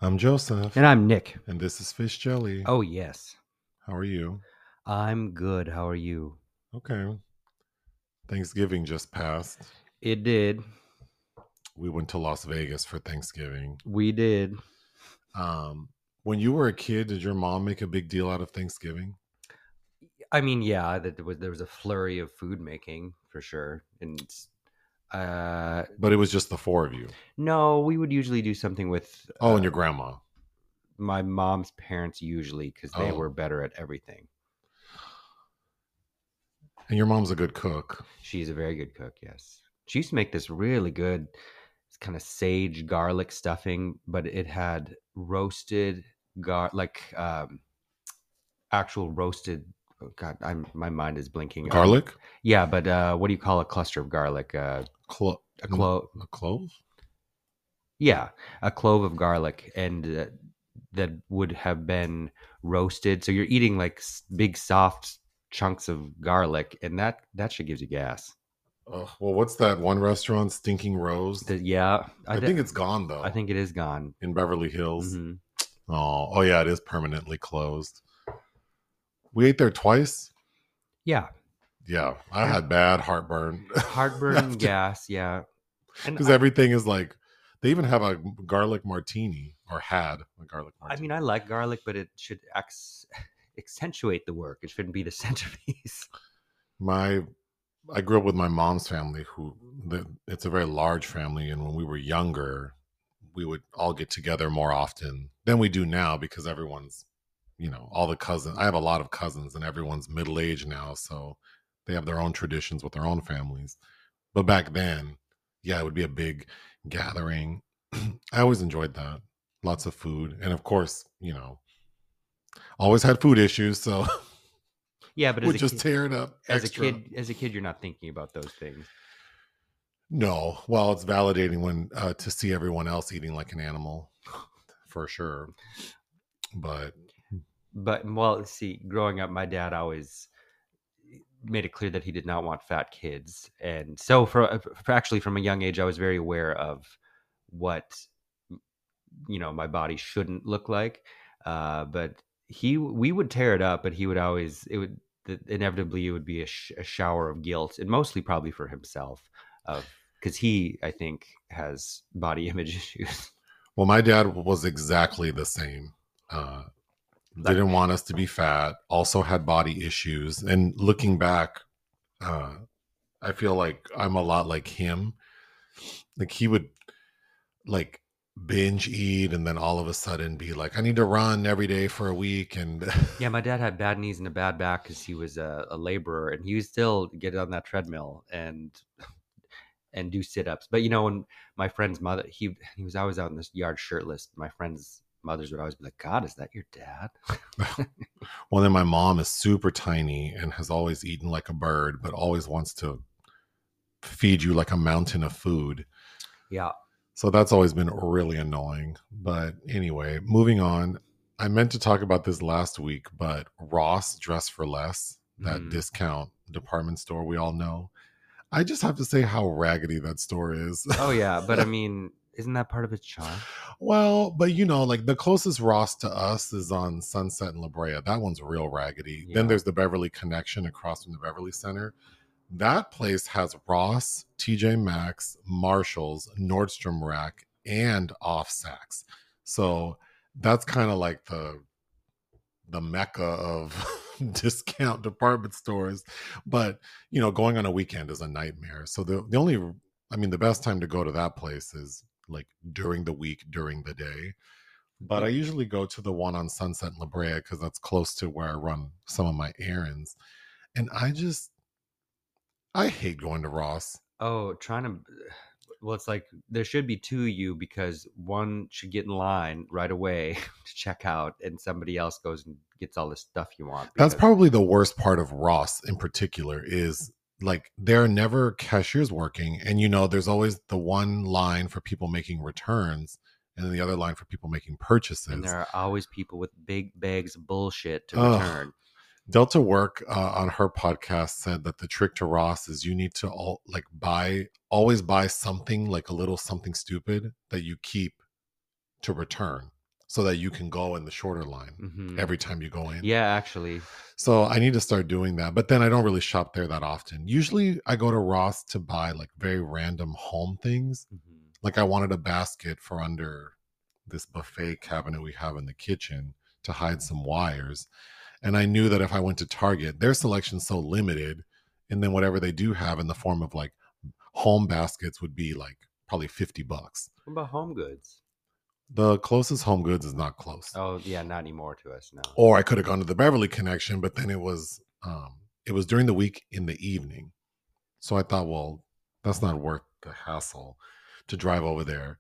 I'm Joseph, And I'm Nick. and this is Fish Jelly. Oh, yes. How are you? I'm good. How are you? Okay. Thanksgiving just passed. It did. We went to Las Vegas for Thanksgiving. We did. When you were a kid, did your mom make a big deal out of Thanksgiving? I mean, yeah, that there was a flurry of food making for sure. And But it was just the four of you. no, we would usually do something with Oh, and your grandma. my mom's parents usually because they were Oh. better at everything. And your mom's a good cook. She's a very good cook, yes. She used to make this really good kind of sage garlic stuffing, but it had roasted actual roasted. Oh God, my mind is blinking. Garlic? Yeah, but what do you call a cluster of garlic? A clove. A clove? Yeah, a clove of garlic, and that would have been roasted. So you're eating like big soft chunks of garlic, and that shit gives you gas. Well, what's that one restaurant, Stinking Rose? Yeah, I think it's gone, though. I think it is gone. In Beverly Hills. Mm-hmm. Oh, yeah, it is permanently closed. We ate there twice. Yeah. Yeah, I had bad heartburn. Heartburn, gas, yeah. Because everything is like, they even have a garlic martini, or had a garlic martini. I mean, I like garlic, but it should accentuate the work. It shouldn't be the centerpiece. I grew up with my mom's family, it's a very large family, and when we were younger, we would all get together more often than we do now because everyone's, all the cousins. I have a lot of cousins, and everyone's middle aged now, so they have their own traditions with their own families. But back then, yeah, it would be a big gathering. I always enjoyed that. Lots of food. And of course, always had food issues. So yeah, but we'd just tear it up. As a kid, you're not thinking about those things. No. Well, it's validating when to see everyone else eating like an animal, for sure. But well, see, growing up, my dad always made it clear that he did not want fat kids, and so for actually from a young age, I was very aware of what my body shouldn't look like. But we would tear it up, but he would always inevitably it would be a shower of guilt, and mostly probably for himself, because he, I think, has body image issues. Well, my dad was exactly the same. Didn't want us to be fat, also had body issues. And looking back, I feel like I'm a lot like him. Like he would like binge eat and then all of a sudden be like, I need to run every day for a week. And yeah, my dad had bad knees and a bad back because he was a laborer, and he would still get on that treadmill and do sit-ups. But when my friend's mother, he was always out in this yard shirtless. My friends' mothers would always be like, God, is that your dad? Well, then my mom is super tiny and has always eaten like a bird, but always wants to feed you like a mountain of food. Yeah. So that's always been really annoying. But anyway, moving on. I meant to talk about this last week, but Ross Dress for Less, that discount department store we all know, I just have to say how raggedy that store is. Oh, yeah. But I mean, isn't that part of its charm? Well, but like the closest Ross to us is on Sunset and La Brea. That one's real raggedy. Yeah. Then there's the Beverly Connection across from the Beverly Center. That place has Ross, TJ Maxx, Marshalls, Nordstrom Rack, and Off Saks. So that's kind of like the mecca of discount department stores. But going on a weekend is a nightmare. So the best time to go to that place is like during the week, during the day. But I usually go to the one on Sunset and La Brea because that's close to where I run some of my errands. And I hate going to Ross. Oh, well, it's like there should be two of you because one should get in line right away to check out, and somebody else goes and gets all the stuff you want. That's probably the worst part of Ross in particular is like there are never cashiers working, and there's always the one line for people making returns and then the other line for people making purchases. And there are always people with big bags of bullshit to return. Delta Work on her podcast said that the trick to Ross is you need to always buy something, like a little something stupid that you keep to return. so that you can go in the shorter line Mm-hmm. every time you go in. Yeah, actually. So I need to start doing that. But then I don't really shop there that often. Usually I go to Ross to buy like very random home things. Mm-hmm. Like I wanted a basket for under this buffet cabinet we have in the kitchen to hide some wires. And I knew that if I went to Target, their selection's so limited. And then whatever they do have in the form of like home baskets would be like probably $50. What about Home Goods? The closest Home Goods is not close. Oh, yeah, not anymore to us now. Or I could have gone to the Beverly Connection, but then it was during the week in the evening. So I thought, well, that's not worth the hassle to drive over there.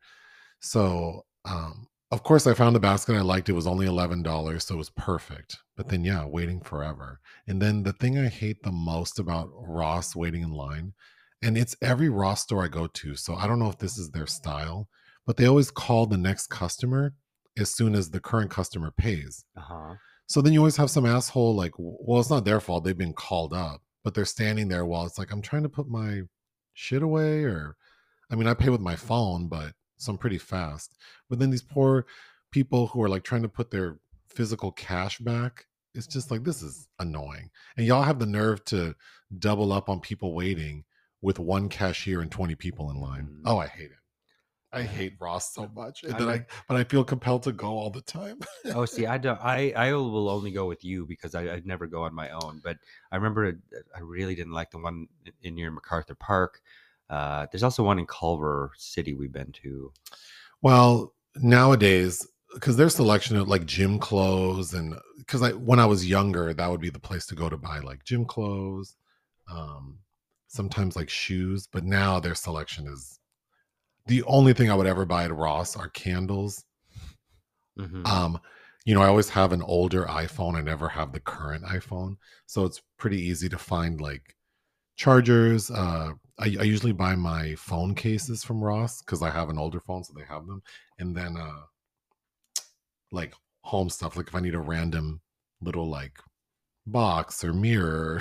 So of course I found a basket I liked. It was only $11, so it was perfect. But then yeah, waiting forever. And then the thing I hate the most about Ross waiting in line, and it's every Ross store I go to, so I don't know if this is their style, but they always call the next customer as soon as the current customer pays. Uh-huh. So then you always have some asshole like, well, it's not their fault. They've been called up, but they're standing there while it's like, I'm trying to put my shit away. Or, I mean, I pay with my phone, but so I'm pretty fast. But then these poor people who are like trying to put their physical cash back, it's just like, this is annoying. And y'all have the nerve to double up on people waiting with one cashier and 20 people in line. Mhm. Oh, I hate it. I hate Ross so much. And then like- but I feel compelled to go all the time. Oh, see, I don't. I will only go with you because I'd never go on my own. But I remember I really didn't like the one in near MacArthur Park. There's also one in Culver City we've been to. Well, nowadays, because there's selection of like gym clothes, and because when I was younger, that would be the place to go to buy like gym clothes, sometimes like shoes. But now their selection is the only thing I would ever buy at Ross are candles. Mm-hmm. I always have an older iPhone. I never have the current iPhone, so it's pretty easy to find like chargers. I usually buy my phone cases from Ross because I have an older phone, so they have them. And then like home stuff, like if I need a random little like box or mirror,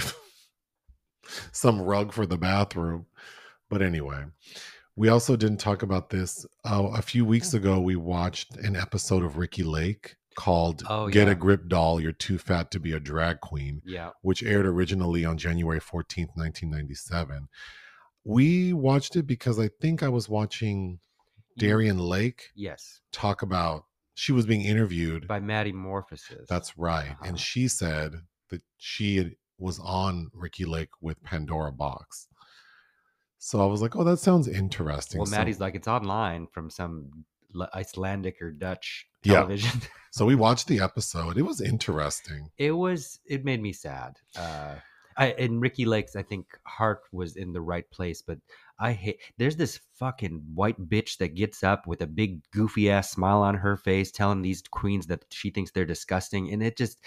some rug for the bathroom. But anyway, we also didn't talk about this. A few weeks ago, we watched an episode of Ricky Lake called Get a Grip Doll, You're Too Fat to Be a Drag Queen, which aired originally on January 14th, 1997. We watched it because I think I was watching Darian Lake talk about, she was being interviewed by Maddie Morphosis. That's right. Uh-huh. And she said that she was on Ricky Lake with Pandora Box. So I was like, oh, that sounds interesting. Well, Maddie's like, it's online from some Icelandic or Dutch television. Yeah. So we watched the episode. It was interesting. It made me sad. In Ricky Lake's, I think heart was in the right place, but there's this fucking white bitch that gets up with a big goofy ass smile on her face telling these queens that she thinks they're disgusting. And it just,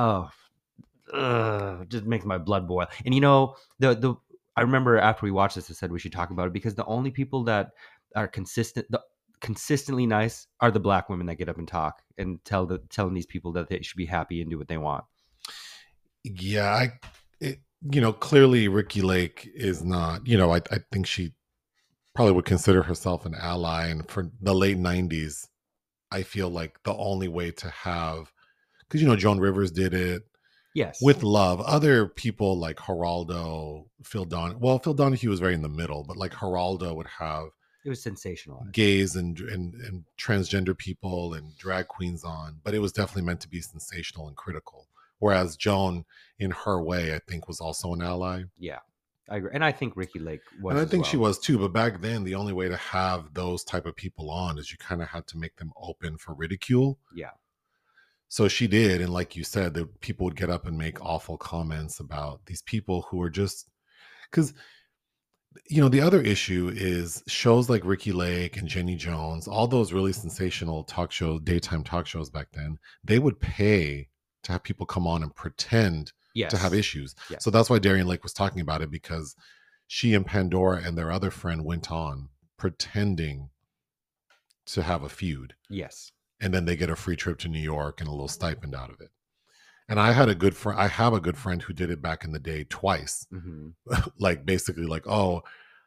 just makes my blood boil. And I remember after we watched this, I said we should talk about it because the only people that are consistently nice are the black women that get up and talk and telling these people that they should be happy and do what they want. Yeah, clearly Ricky Lake is not, I think she probably would consider herself an ally. And for the late 90s, I feel like the only way to have, because, Joan Rivers did it. Yes. With love. Other people like Geraldo, Phil Donahue. Well, Phil Donahue was very in the middle, but like Geraldo would have. It was sensational. Gays and transgender people and drag queens on, but it was definitely meant to be sensational and critical. Whereas Joan, in her way, I think was also an ally. Yeah, I agree. And I think Ricky Lake was. And I think she was too. But back then, the only way to have those type of people on is you kind of had to make them open for ridicule. Yeah. So she did. And like you said, the people would get up and make awful comments about these people who are just, because, the other issue is shows like Ricky Lake and Jenny Jones, all those really sensational talk shows, daytime talk shows back then, they would pay to have people come on and pretend to have issues. Yes. So that's why Darian Lake was talking about it, because she and Pandora and their other friend went on pretending to have a feud. Yes. And then they get a free trip to New York and a little stipend out of it. And I have a good friend who did it back in the day twice. Mm-hmm. Like basically like, oh,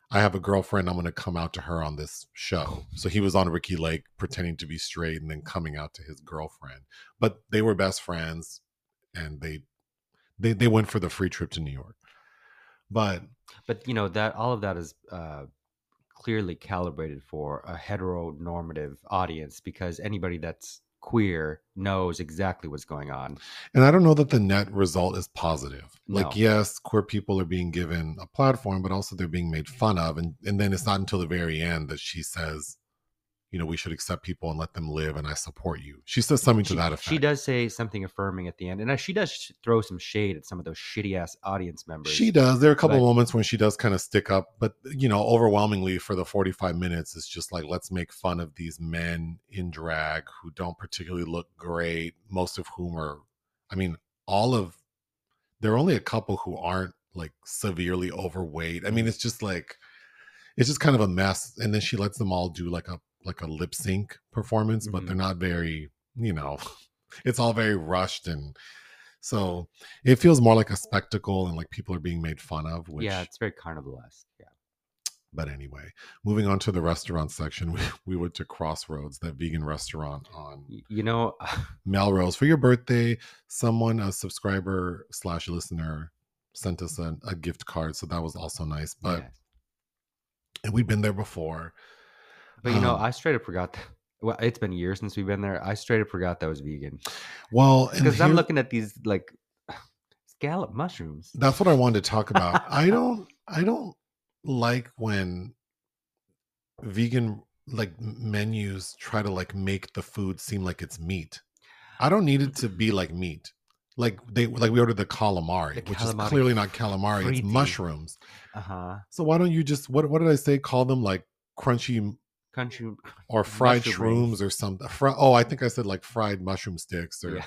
I have a girlfriend. I'm going to come out to her on this show. So he was on Ricky Lake pretending to be straight and then coming out to his girlfriend. But they were best friends, and they went for the free trip to New York. But that all of that is clearly calibrated for a heteronormative audience, because anybody that's queer knows exactly what's going on. And I don't know that the net result is positive. No. Like, yes, queer people are being given a platform, but also they're being made fun of. And then it's not until the very end that she says, we should accept people and let them live, and I support you. She says something to that effect. She does say something affirming at the end, and she does throw some shade at some of those shitty ass audience members. She does. There are a couple of moments when she does kind of stick up, but overwhelmingly for the 45 minutes, it's just like, let's make fun of these men in drag who don't particularly look great. Most of whom are, there are only a couple who aren't like severely overweight. It's just kind of a mess. And then she lets them all do like a lip sync performance, but they're not very, it's all very rushed, and so it feels more like a spectacle and like people are being made fun of. It's very carnivalesque. Yeah. But anyway, moving on to the restaurant section, we went to Crossroads, that vegan restaurant on Melrose. For your birthday, a subscriber / listener sent us a gift card, so that was also nice. But and we'd been there before. But I straight up forgot that. Well, it's been years since we've been there. I straight up forgot that was vegan. Well, because I'm looking at these like scallop mushrooms. That's what I wanted to talk about. I don't like when vegan like menus try to like make the food seem like it's meat. I don't need it to be like meat. Like we ordered the calamari, which is clearly not calamari. It's mushrooms. So why don't you just what did I say? Call them like crunchy or fried shrooms or something. I think I said like fried mushroom sticks or. Yeah.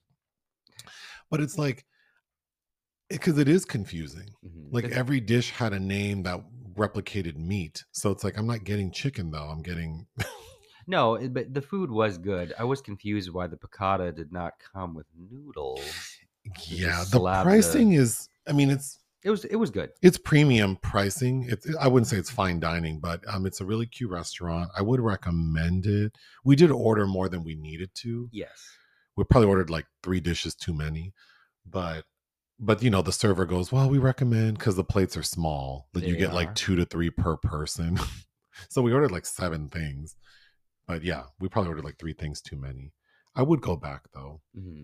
But it's like, because it is confusing. Like every dish had a name that replicated meat, so it's like, I'm not getting chicken though. I'm getting. No, but the food was good. I was confused why the piccata did not come with noodles. Yeah, the pricing is. It was good. It's premium pricing. I wouldn't say it's fine dining, but it's a really cute restaurant. I would recommend it. We did order more than we needed to. Yes. We probably ordered like 3 dishes too many, but the server goes, well, we recommend, because the plates are small, that you get like 2 to 3 per person. So we ordered like 7 things, but yeah, we probably ordered like 3 things too many. I would go back though.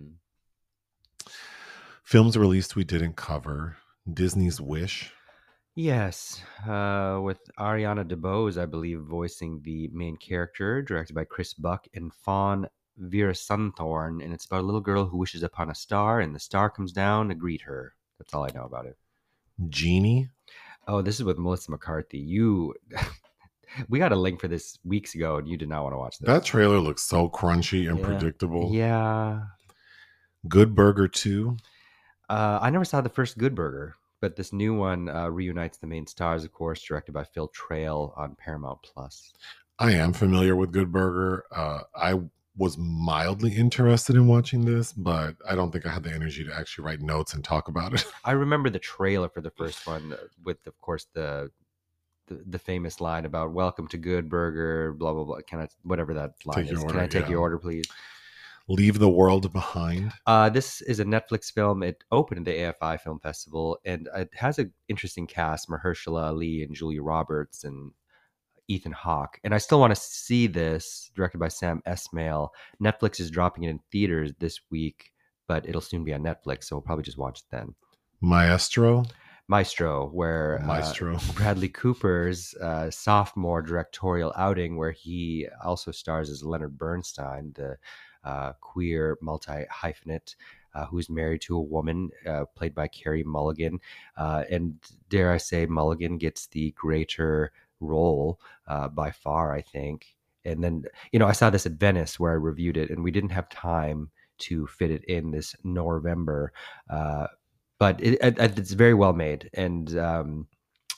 Films released we didn't cover. Disney's Wish. Yes, with Ariana DeBose, I believe, voicing the main character, directed by Chris Buck and Fawn Veerasunthorn, and it's about a little girl who wishes upon a star, and the star comes down to greet her. That's all I know about it. Genie? Oh, this is with Melissa McCarthy. We got a link for this weeks ago, and you did not want to watch this. That trailer looks so crunchy and predictable. Yeah. Good Burger 2? I never saw the first Good Burger, but this new one reunites the main stars, of course, directed by Phil Trail on Paramount Plus. I am familiar with Good Burger. I was mildly interested in watching this, but I don't think I had the energy to actually write notes and talk about it. I remember the trailer for the first one with, of course, the famous line about "Welcome to Good Burger," blah blah blah. Whatever that line is? Can I take your order, please? Leave the World Behind. This is a Netflix film. It opened at the AFI Film Festival, and it has an interesting cast: Mahershala Ali and Julia Roberts and Ethan Hawke. And I still want to see this, directed by Sam Esmail. Netflix is dropping it in theaters this week, but it'll soon be on Netflix, so we'll probably just watch it then. Maestro, where Bradley Cooper's sophomore directorial outing, where he also stars as Leonard Bernstein, the queer multi-hyphenate who's married to a woman played by Carey Mulligan. And dare I say, Mulligan gets the greater role by far, I think. And then, I saw this at Venice where I reviewed it, and we didn't have time to fit it in this November. But it's very well made, and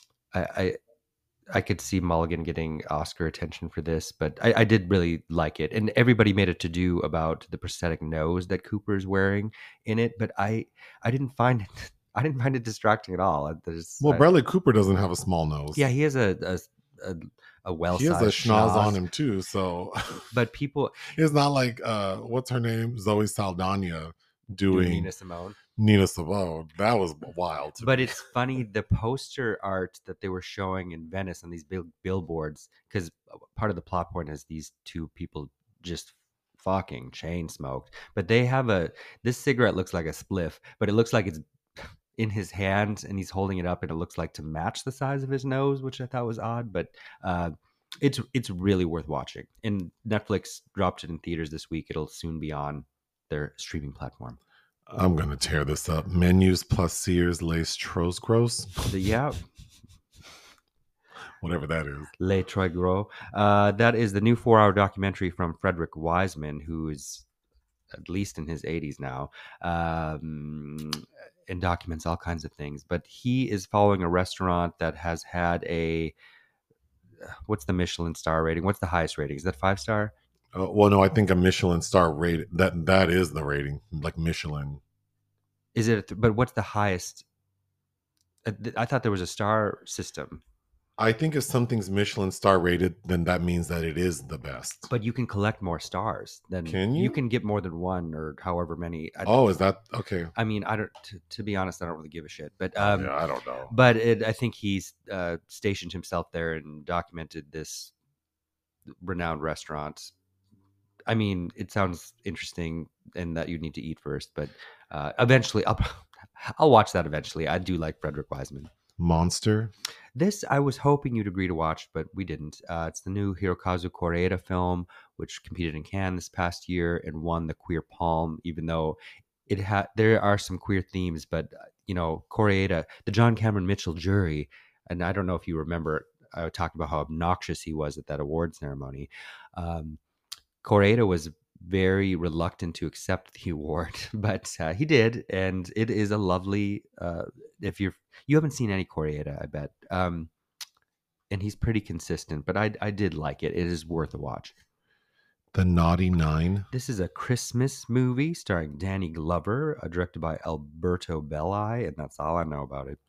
I could see Mulligan getting Oscar attention for this, but I did really like it. And everybody made a to-do about the prosthetic nose that Cooper's wearing in it, but I didn't find it. I didn't find it distracting at all. Well, Bradley Cooper doesn't have a small nose. Yeah, he has a He well-sized has a schnoz on schnoz. him too, so But people it's not like what's her name? Zoe Saldana do doing Nina Simone. Nina Simone. That was wild to But me. it's funny, the poster art that they were showing in Venice on these big billboards, because part of the plot point is these two people just fucking chain smoked. But they have this cigarette looks like a spliff, but it looks like it's in his hand and he's holding it up and it looks like to match the size of his nose, which I thought was odd. But it's really worth watching. And Netflix dropped it in theaters this week. It'll soon be on their streaming platform. I'm gonna tear this up. Menus plus Sears Lace Trosgross. Yeah. Whatever that is. Les Trois Gros. That is the new 4-hour documentary from Frederick Wiseman, who is at least in his 80s now, and documents all kinds of things. But he is following a restaurant that has had what's the Michelin star rating? What's the highest rating? Is that 5-star? Well, no, I think a Michelin star rated. That is the rating, like Michelin. Is it? But what's the highest? I thought there was a star system. I think if something's Michelin star rated, then that means that it is the best. But you can collect more stars. Then Can you? You can get more than one or however many. Is that okay? I mean, I don't. To be honest, I don't really give a shit. But Yeah, I don't know. But I think he's stationed himself there and documented this renowned restaurant. I mean, it sounds interesting, and that you need to eat first. But eventually, I'll watch that eventually. I do like Frederick Wiseman. Monster. This I was hoping you'd agree to watch, but we didn't. It's the new Hirokazu Koreeda film, which competed in Cannes this past year and won the Queer Palm, even though there are some queer themes. But Koreeda, the John Cameron Mitchell jury, and I don't know if you remember, I talked about how obnoxious he was at that award ceremony. Koreeda was very reluctant to accept the award, but he did, and it is a lovely. If you haven't seen any Koreeda, I bet, and he's pretty consistent. But I did like it. It is worth a watch. The Naughty Nine. This is a Christmas movie starring Danny Glover, directed by Alberto Belli, and that's all I know about it.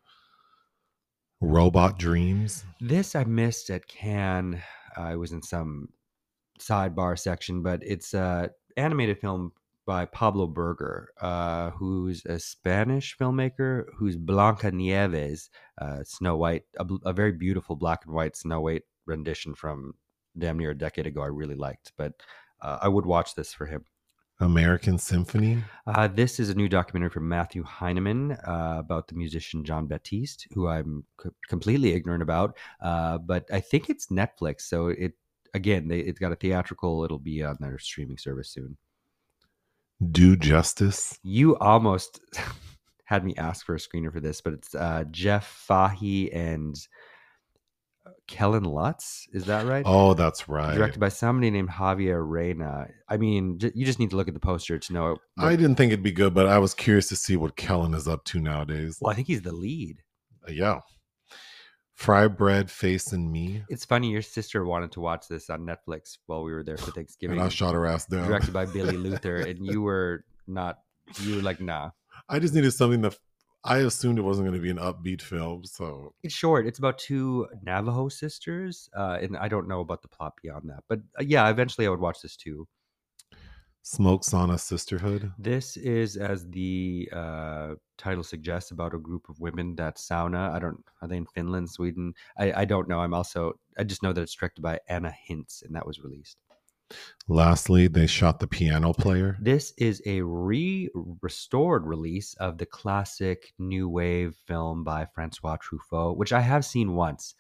Robot Dreams. This I missed at Cannes. I was in some sidebar section, but it's a animated film by Pablo Berger, who's a Spanish filmmaker, who's Blanca Nieves, Snow White, a very beautiful black and white Snow White rendition from damn near a decade ago. I really liked, but I would watch this for him. American Symphony. This is a new documentary from Matthew Heineman about the musician John Baptiste, who I'm completely ignorant about, but I think it's Netflix, so it's got a theatrical. It'll be on their streaming service soon. Do Justice. You almost had me ask for a screener for this, but it's Jeff Fahey and Kellen Lutz. Is that right? Oh, that's right. Directed by somebody named Javier Reina. I mean, you just need to look at the poster to know. I didn't think it'd be good, but I was curious to see what Kellen is up to nowadays. Well, I think he's the lead. Yeah. Fry Bread, Face and Me. It's funny, your sister wanted to watch this on Netflix while we were there for Thanksgiving. And I shot her ass down. Directed by Billy Luther, and you were like, nah. I just needed something that I assumed it wasn't going to be an upbeat film, so. It's short. It's about two Navajo sisters, and I don't know about the plot beyond that. But yeah, eventually I would watch this too. Smoke Sauna Sisterhood. This is, as the title suggests, about a group of women that sauna. Are they in Finland, Sweden? I don't know. I just know that it's directed by Anna Hintz, and that was released. Lastly, They Shot the Piano Player. This is a restored release of the classic new wave film by Francois Truffaut, which I have seen once,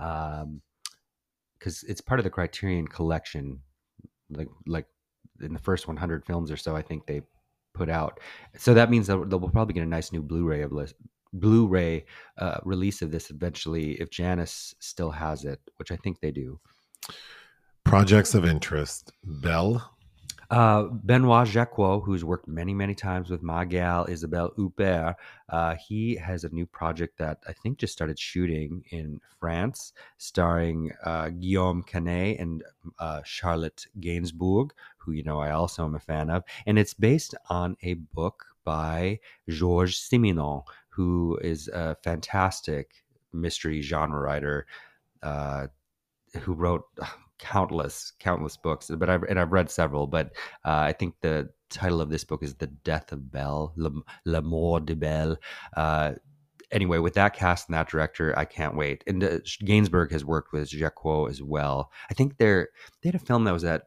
because it's part of the Criterion Collection, like in the first 100 films or so I think they put out. So that means that we'll probably get a nice new Blu-ray release of this eventually, if Janus still has it, which I think they do. Projects of Interest. Belle. Benoit Jacquot, who's worked many, many times with ma gal Isabelle Huppert, he has a new project that I think just started shooting in France, starring Guillaume Canet and Charlotte Gainsbourg, who I also am a fan of. And it's based on a book by Georges Simenon, who is a fantastic mystery genre writer, uh, who wrote countless books. But I've read several. But I think the title of this book is The Death of Belle, La Mort de Belle. Anyway, with that cast and that director, I can't wait. And Gainsbourg has worked with Jacques as well. I think they had a film that was at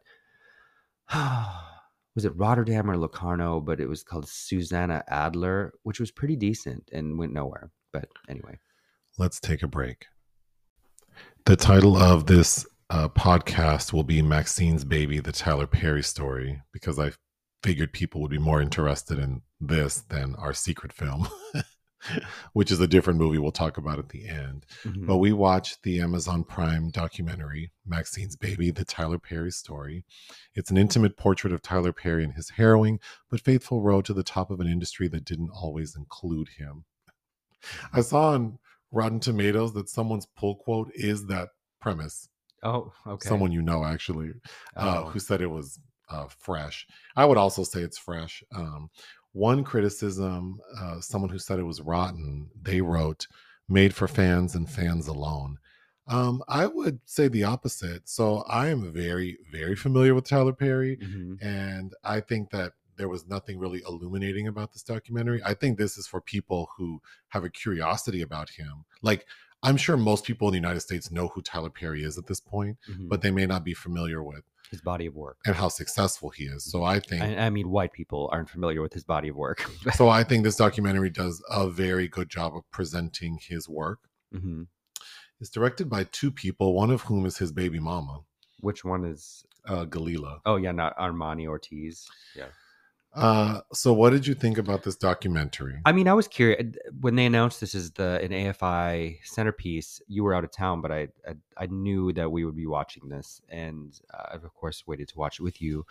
was it Rotterdam or Locarno, but it was called Susanna Adler, which was pretty decent and went nowhere. But anyway, let's take a break. The title of this podcast will be Maxine's Baby, the Tyler Perry story, because I figured people would be more interested in this than our secret film, which is a different movie we'll talk about at the end. Mm-hmm. But we watched the Amazon Prime documentary, Maxine's Baby, the Tyler Perry story. It's an intimate portrait of Tyler Perry and his harrowing but faithful road to the top of an industry that didn't always include him. I saw on Rotten Tomatoes that someone's pull quote is that premise. Oh, okay. Someone you know, actually, who said it was fresh. I would also say it's fresh. One criticism, someone who said it was rotten, they wrote, made for fans and fans alone. I would say the opposite. So I am very, very familiar with Tyler Perry. Mm-hmm. And I think that there was nothing really illuminating about this documentary. I think this is for people who have a curiosity about him. Like, I'm sure most people in the United States know who Tyler Perry is at this point, mm-hmm. but they may not be familiar with his body of work and how successful he is. So I think, I mean, white people aren't familiar with his body of work. So I think this documentary does a very good job of presenting his work. Mm-hmm. It's directed by two people, one of whom is his baby mama. Which one is? Galila. Oh yeah, not Armani Ortiz. Yeah. So what did you think about this documentary? I mean, I was curious when they announced this is an AFI centerpiece. You were out of town, but I knew that we would be watching this, and I've of course waited to watch it with you.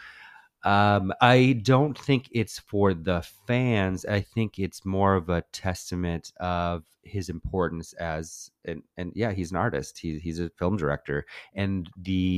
I don't think it's for the fans. I think it's more of a testament of his importance as and yeah, he's an artist. He's a film director and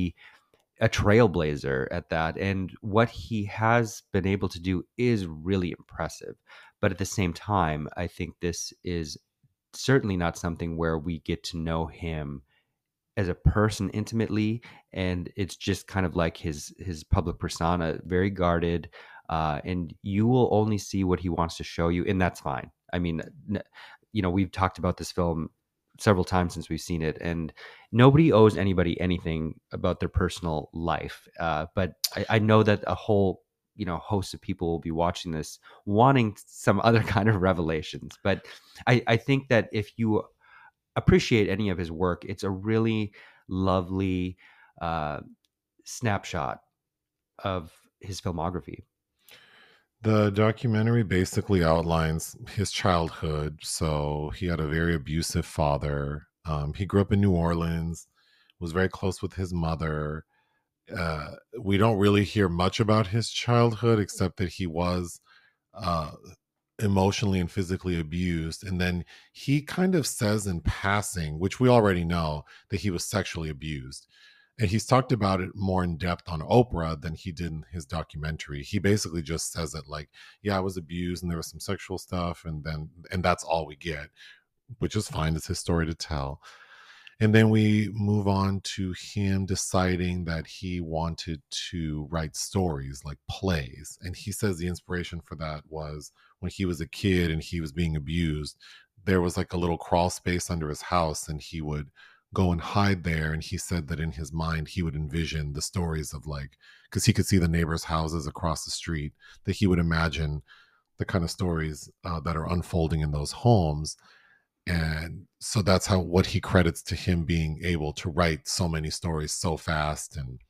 a trailblazer at that. And what he has been able to do is really impressive. But at the same time, I think this is certainly not something where we get to know him as a person intimately. And it's just kind of like his public persona, very guarded. And you will only see what he wants to show you. And that's fine. I mean, we've talked about this film several times since we've seen it, and nobody owes anybody anything about their personal life. But I know that a whole, host of people will be watching this wanting some other kind of revelations. But I think that if you appreciate any of his work, it's a really lovely snapshot of his filmography. The documentary basically outlines his childhood. So he had a very abusive father. He grew up in New Orleans, was very close with his mother. We don't really hear much about his childhood, except that he was emotionally and physically abused. And then he kind of says in passing, which we already know, that he was sexually abused. And he's talked about it more in depth on Oprah than he did in his documentary. He basically just says it like, yeah, I was abused and there was some sexual stuff. And that's all we get, which is fine. It's his story to tell. And then we move on to him deciding that he wanted to write stories, like plays. And he says the inspiration for that was when he was a kid and he was being abused. There was like a little crawl space under his house and he would go and hide there. And he said that in his mind, he would envision the stories of because he could see the neighbors' houses across the street, that he would imagine the kind of stories that are unfolding in those homes. And so that's what he credits to him being able to write so many stories so fast and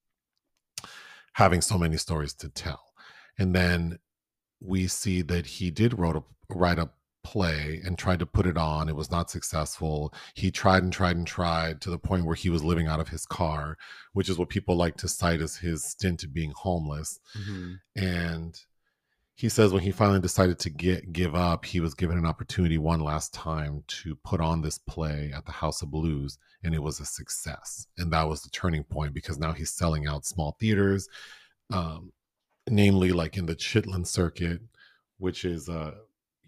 having so many stories to tell. And then we see that he did write a play and tried to put it on. It was not successful. He tried and tried and tried to the point where he was living out of his car, which is what people like to cite as his stint of being homeless. Mm-hmm. And he says when he finally decided to give up, he was given an opportunity one last time to put on this play at the House of Blues, and it was a success. And that was the turning point, because now he's selling out small theaters, namely like in the Chitlin circuit, which is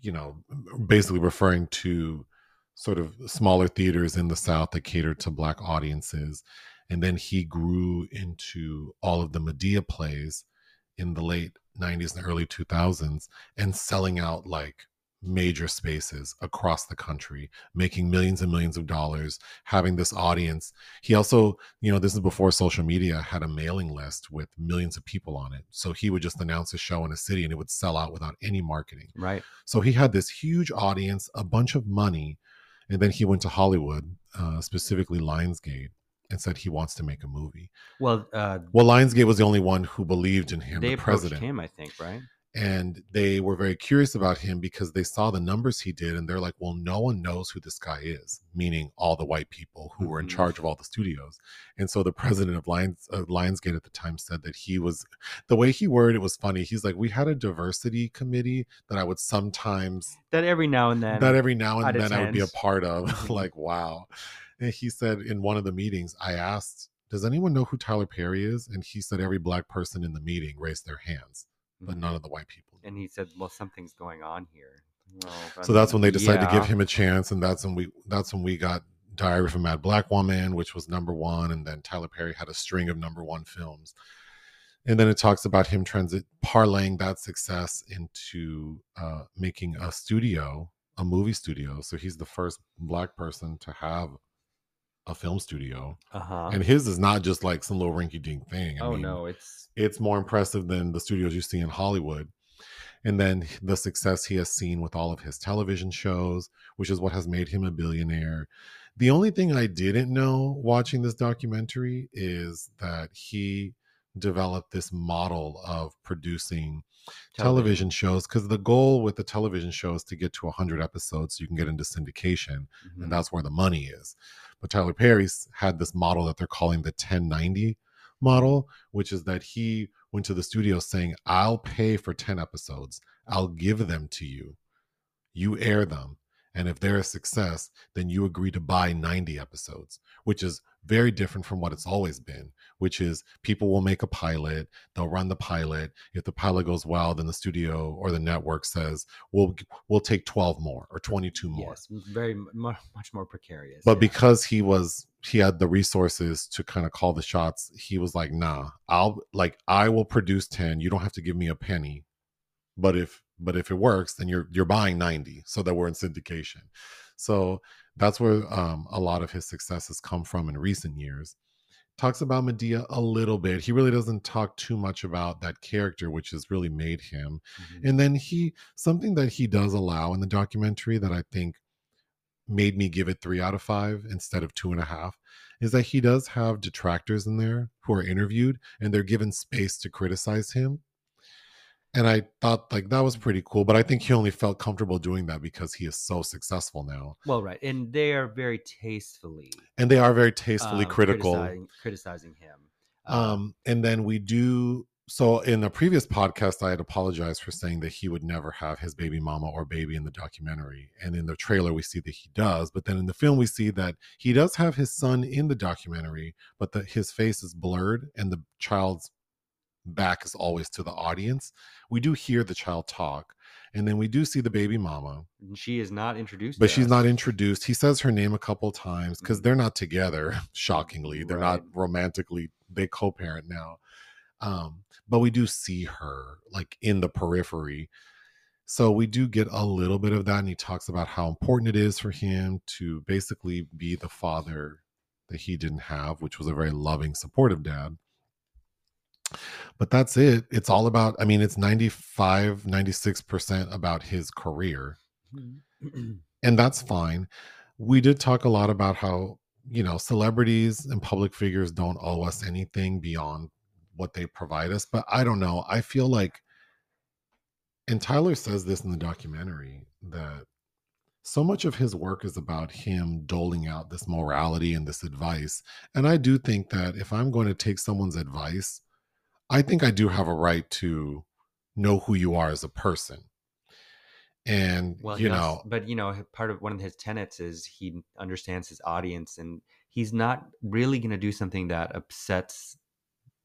basically referring to sort of smaller theaters in the South that catered to Black audiences. And then he grew into all of the Medea plays in the late 90s and early 2000s and selling out like major spaces across the country, making millions and millions of dollars, having this audience. He also, this is before social media, had a mailing list with millions of people on it. So he would just announce a show in a city and it would sell out without any marketing. Right. So he had this huge audience, a bunch of money, and then he went to Hollywood, specifically Lionsgate, and said he wants to make a movie. Well, Lionsgate was the only one who believed in him, they the approached president. him, I think, right? And they were very curious about him because they saw the numbers he did, and they're like, well, no one knows who this guy is, meaning all the white people who were in charge of all the studios. And so the president of Lionsgate at the time said that he was, the way he worded it was funny. He's like, we had a diversity committee that I would sometimes, that every now and then I would be a part of. Like, wow. And he said in one of the meetings, I asked, does anyone know who Tyler Perry is? And he said every Black person in the meeting raised their hands, but none of the white people. And he said, well, something's going on here. Well, so that's when they decided to give him a chance. And that's when we got Diary of a Mad Black Woman, which was #1. And then Tyler Perry had a string of #1 films. And then it talks about him parlaying that success into making a movie studio. So he's the first Black person to have a film studio. And his is not just like some little rinky-dink thing. I mean, no, it's more impressive than the studios you see in Hollywood. And then the success he has seen with all of his television shows, which is what has made him a billionaire. The only thing I didn't know watching this documentary is that he developed this model of producing television shows, because the goal with the television show is to get to 100 episodes so you can get into syndication, and that's where the money is. But Tyler Perry's had this model that they're calling the 1090 model, which is that he went to the studio saying, I'll pay for 10 episodes. I'll give them to you. You air them. And if they're a success, then you agree to buy 90 episodes, which is very different from what it's always been, which is people will make a pilot, they'll run the pilot. If the pilot goes well, then the studio or the network says, we'll take 12 more or 22 more. Yes, very much more precarious. But because he had the resources to kind of call the shots, he was like, nah, I will produce 10. You don't have to give me a penny. But if it works, then you're buying 90 so that we're in syndication. So that's where a lot of his successes come from in recent years. Talks about Medea a little bit. He really doesn't talk too much about that character, which has really made him. And then something that he does allow in the documentary that I think made me give it 3 out of 5 instead of 2.5 is that he does have detractors in there who are interviewed and they're given space to criticize him. And I thought like that was pretty cool, but I think he only felt comfortable doing that because he is so successful now. Well, right. And they are very tastefully. And they are very tastefully critical. Criticizing him. And then we do. So in the previous podcast, I had apologized for saying that he would never have his baby mama or baby in the documentary. And in the trailer, we see that he does. But then in the film, we see that he does have his son in the documentary, but his face is blurred and the child's back is always to the audience. We do hear the child talk, and then we do see the baby mama. She is not introduced, but she's not introduced. He says her name a couple times because they're not together. Shockingly, they're not romantically. They co-parent now, but we do see her like in the periphery. So we do get a little bit of that, and he talks about how important it is for him to basically be the father that he didn't have, which was a very loving, supportive dad. But that's it. It's all about, it's 96% about his career. And that's fine. We did talk a lot about how, celebrities and public figures don't owe us anything beyond what they provide us. But I don't know. I feel like, and Tyler says this in the documentary, that so much of his work is about him doling out this morality and this advice. And I do think that if I'm going to take someone's advice, I think I do have a right to know who you are as a person. And, but part of one of his tenets is he understands his audience, and he's not really going to do something that upsets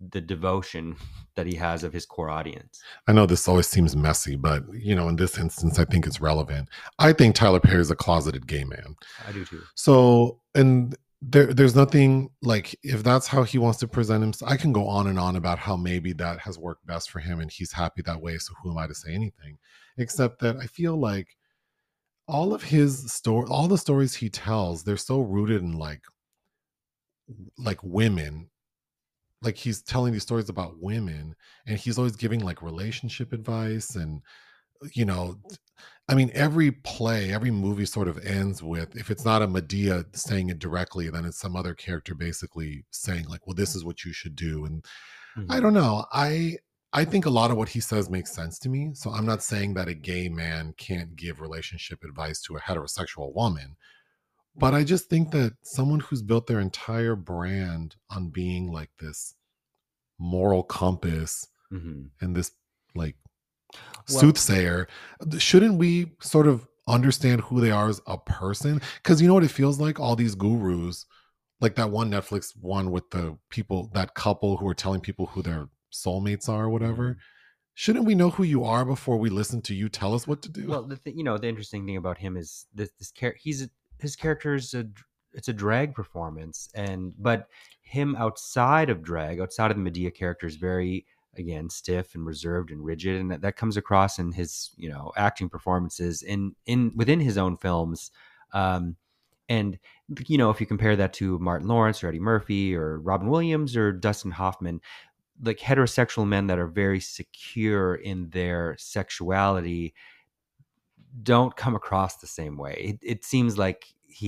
the devotion that he has of his core audience. I know this always seems messy, but in this instance, I think it's relevant. I think Tyler Perry is a closeted gay man. I do too. So, and there's nothing like, if that's how he wants to present himself, I can go on and on about how maybe that has worked best for him and he's happy that way. So who am I to say anything? Except that I feel like all of his story, all the stories he tells, they're so rooted in like women. Like he's telling these stories about women, and he's always giving like relationship advice. And you know I mean, every play, every movie sort of ends with, if it's not a Medea saying it directly, then it's some other character basically saying like, well, this is what you should do. And I Mm-hmm. don't know, I think a lot of what he says makes sense to me. So I'm not saying that a gay man can't give relationship advice to a heterosexual woman, but I just think that someone who's built their entire brand on being like this moral compass Mm-hmm. and this like Well, soothsayer, shouldn't we sort of understand who they are as a person? Because you know what it feels like, all these gurus, like that one Netflix one with the people, that couple who are telling people who their soulmates are or whatever. mhm. Shouldn't we know who you are before we listen to you tell us what to do? Well, the interesting thing about him is this character. His character is it's a drag performance, and but him outside of drag, outside of the Medea character, is very, again, stiff and reserved and rigid, and that comes across in his acting performances in within his own films. Um, and if you compare that to Martin Lawrence or Eddie Murphy or Robin Williams or Dustin Hoffman, like heterosexual men that are very secure in their sexuality don't come across the same way. It seems like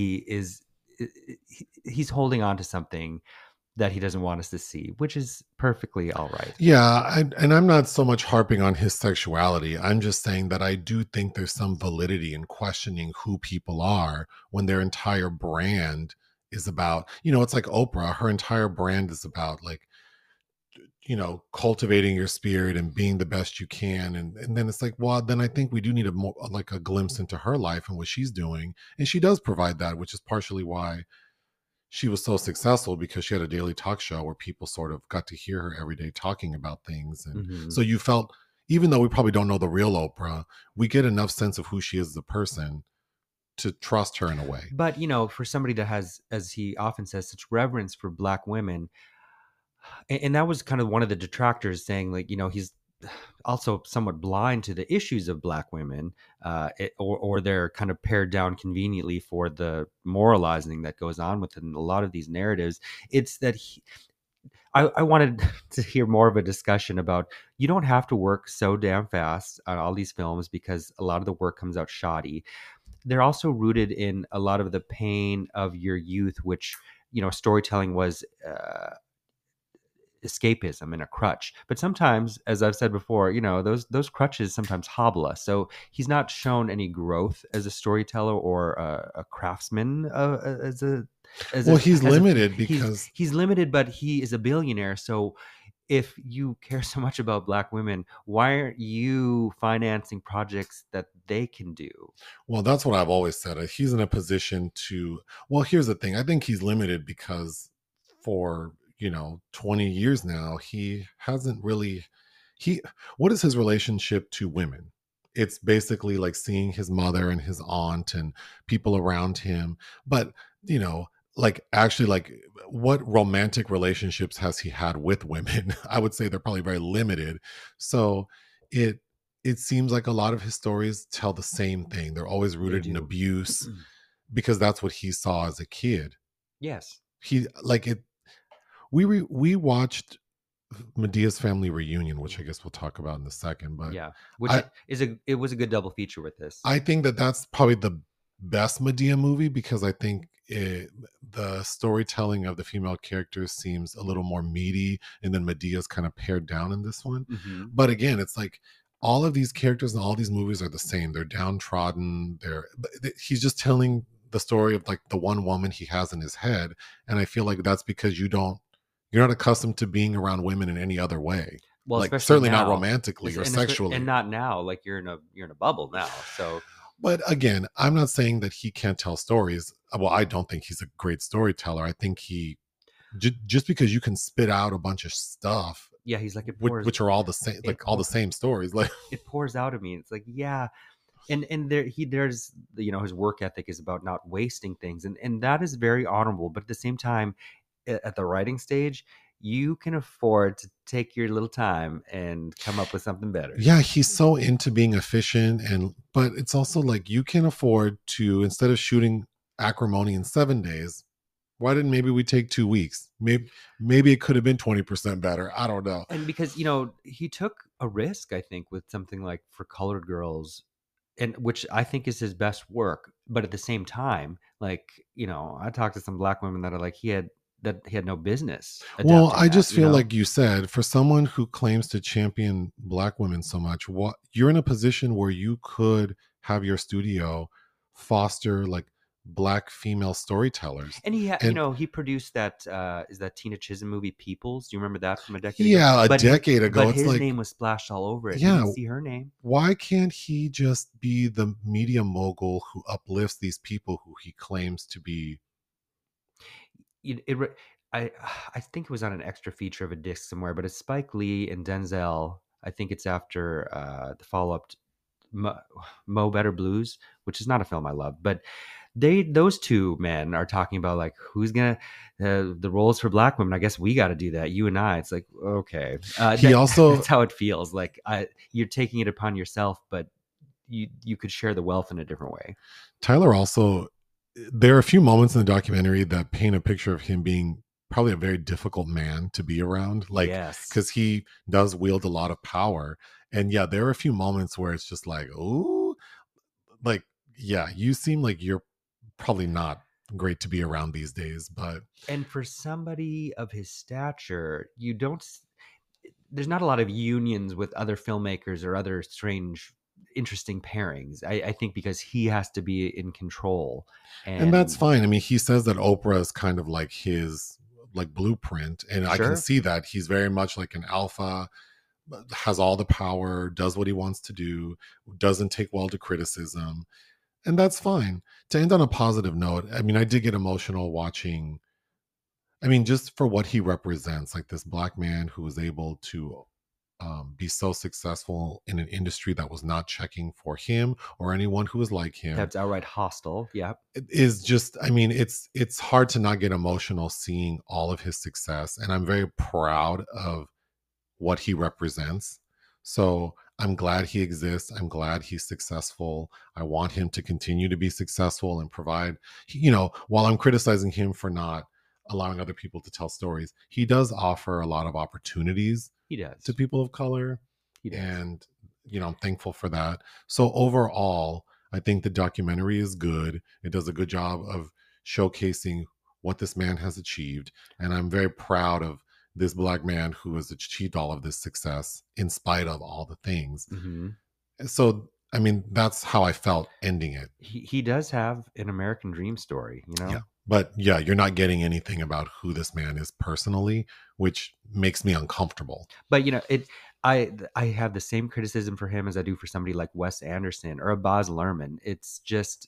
he's holding on to something that he doesn't want us to see, which is perfectly all right. Yeah, and I'm not so much harping on his sexuality. I'm just saying that I do think there's some validity in questioning who people are when their entire brand is about, it's like Oprah. Her entire brand is about like, cultivating your spirit and being the best you can. And then it's like, well, then I think we do need a more like a glimpse into her life and what she's doing. And she does provide that, which is partially why she was so successful, because she had a daily talk show where people sort of got to hear her every day talking about things. And Hmm. so you felt, even though we probably don't know the real Oprah, we get enough sense of who she is as a person to trust her in a way. But for somebody that has, as he often says, such reverence for Black women, and that was kind of one of the detractors saying, like, he's also somewhat blind to the issues of Black women, or they're kind of pared down conveniently for the moralizing that goes on within a lot of these narratives. It's that I wanted to hear more of a discussion about, you don't have to work so damn fast on all these films because a lot of the work comes out shoddy. They're also rooted in a lot of the pain of your youth, which storytelling was escapism and a crutch. But sometimes, as I've said before, those crutches sometimes hobble us. So he's not shown any growth as a storyteller or a craftsman, as a as Well, a he's as a limited he's because, he's limited, but he is a billionaire. So if you care so much about Black women, why aren't you financing projects that they can do? well, that's what I've always said. He's in a position to, well, here's the thing. I think he's limited because for, 20 years now, he hasn't really, he, what is his relationship to women? It's basically like seeing his mother and his aunt and people around him. But, you know, like actually, like what romantic relationships has he had with women? I would say they're probably very limited. So it, it seems like a lot of his stories tell the same thing. They're always They rooted in do. abuse because that's what he saw as a kid. Yes. He like it. We watched Medea's family reunion, which I guess we'll talk about in a second. But Yeah. Which I it was a good double feature with this. I think that that's probably the best Medea movie, because I think the storytelling of the female characters seems a little more meaty, and then Medea's kind of pared down in this one. Hmm. But again, it's like all of these characters in all these movies are the same. They're downtrodden. He's just telling the story of like the one woman he has in his head, and I feel like that's because you're not accustomed to being around women in any other way, Well, like especially certainly not now, romantically or and sexually. not now. Like you're in a bubble now. So But again, I'm not saying that he can't tell stories. Well, I don't think he's a great storyteller. I think he just because you can spit out a bunch of stuff, Yeah, he's like, which are all the same, it like all the same stories. Like, it pours out of me. It's like, yeah. And there's, his work ethic is about not wasting things, and that is very honorable. But at the same time, at the writing stage, you can afford to take your little time and come up with something better. yeah, he's so into being efficient, but it's also like you can afford to, instead of shooting Acrimony in 7 days, why didn't maybe we take 2 weeks? Maybe it could have been 20% better. I don't know. And because he took a risk, I think, with something like For Colored Girls, and which I think is his best work. But at the same time, like, I talked to some black women that are like, he had no business Well, adapting I that, just feel like you said, for someone who claims to champion black women so much, what you're in a position where you could have your studio foster like black female storytellers. And And he produced that is that Tina Chisholm movie Peoples. Do you remember that from a decade ago? yeah, a But decade ago, it's his like, name was splashed all over it. You yeah, didn't see her name. why can't he just be the media mogul who uplifts these people who he claims to be? I think it was on an extra feature of a disc somewhere, but it's Spike Lee and Denzel. I think it's after the follow up Mo Better Blues, which is not a film I love, but those two men are talking about like who's gonna the roles for black women. I guess we got to do that, you and I. It's like, okay, that's how it feels. Like you're taking it upon yourself, but you could share the wealth in a different way. Tyler also, there are a few moments in the documentary that paint a picture of him being probably a very difficult man to be around, like, yes, because he does wield a lot of power. And yeah, there are a few moments where it's just like, oh, like, yeah, you seem like you're probably not great to be around these days. But and for somebody of his stature, there's not a lot of unions with other filmmakers or other strange interesting pairings. I think because he has to be in control, and that's fine. I mean, he says that Oprah is kind of like his like blueprint, and I can see that he's very much like an alpha, has all the power, does what he wants to do, doesn't take well to criticism, and that's fine. To end on a positive note, I mean, I did get emotional watching, I mean, just for what he represents, like this black man who was able to be so successful in an industry that was not checking for him or anyone who was like him. That's outright hostile. Yeah. It is just, I mean, it's hard to not get emotional seeing all of his success. And I'm very proud of what he represents. So I'm glad he exists. I'm glad he's successful. I want him to continue to be successful and provide, while I'm criticizing him for not allowing other people to tell stories, he does offer a lot of opportunities. He does. To people of color. He does. And, I'm thankful for that. So overall, I think the documentary is good. It does a good job of showcasing what this man has achieved. And I'm very proud of this black man who has achieved all of this success in spite of all the things. Mm-hmm. So, I mean, that's how I felt ending it. He does have an American dream story, Yeah. But yeah, you're not getting anything about who this man is personally, which makes me uncomfortable. But I have the same criticism for him as I do for somebody like Wes Anderson or a Baz Luhrmann. It's just,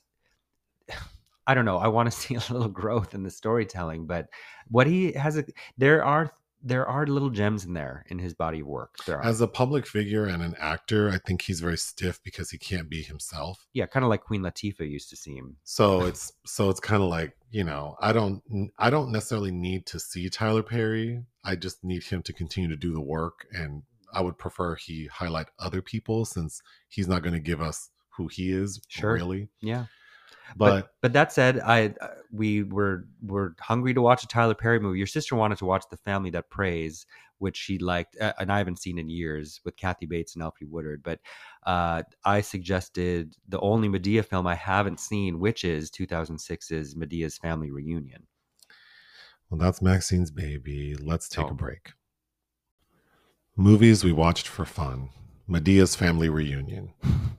I don't know. I want to see a little growth in the storytelling, but what he has, there are little gems in there in his body of work. As a public figure and an actor, I think he's very stiff because he can't be himself. Yeah, kind of like Queen Latifah used to seem. So it's kind of like, I don't necessarily need to see Tyler Perry. I just need him to continue to do the work, and I would prefer he highlight other people since he's not going to give us who he is. Sure. Really. Yeah. But that said, we were hungry to watch a Tyler Perry movie. Your sister wanted to watch The Family That Prays, which she liked, and I haven't seen in years, with Kathy Bates and Alfre Woodard. But I suggested the only Madea film I haven't seen, which is 2006's Madea's Family Reunion. Well, that's Maxine's baby. Let's take a break. Movies we watched for fun. Madea's Family Reunion.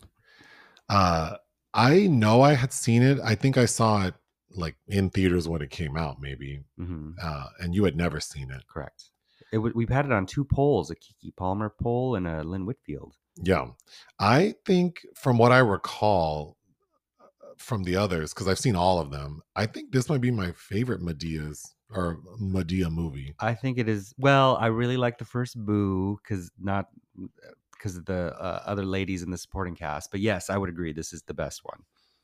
I know I had seen it. I think I saw it like in theaters when it came out, maybe. Mm-hmm. And you had never seen it. Correct. We've had it on 2 polls, a Keke Palmer poll and a Lynn Whitfield. Yeah. I think from what I recall, from the others because I've seen all of them. I think this might be my favorite Madea movie. I think it is. Well, I really like the first Boo because of the other ladies in the supporting cast. But yes, I would agree. This is the best one.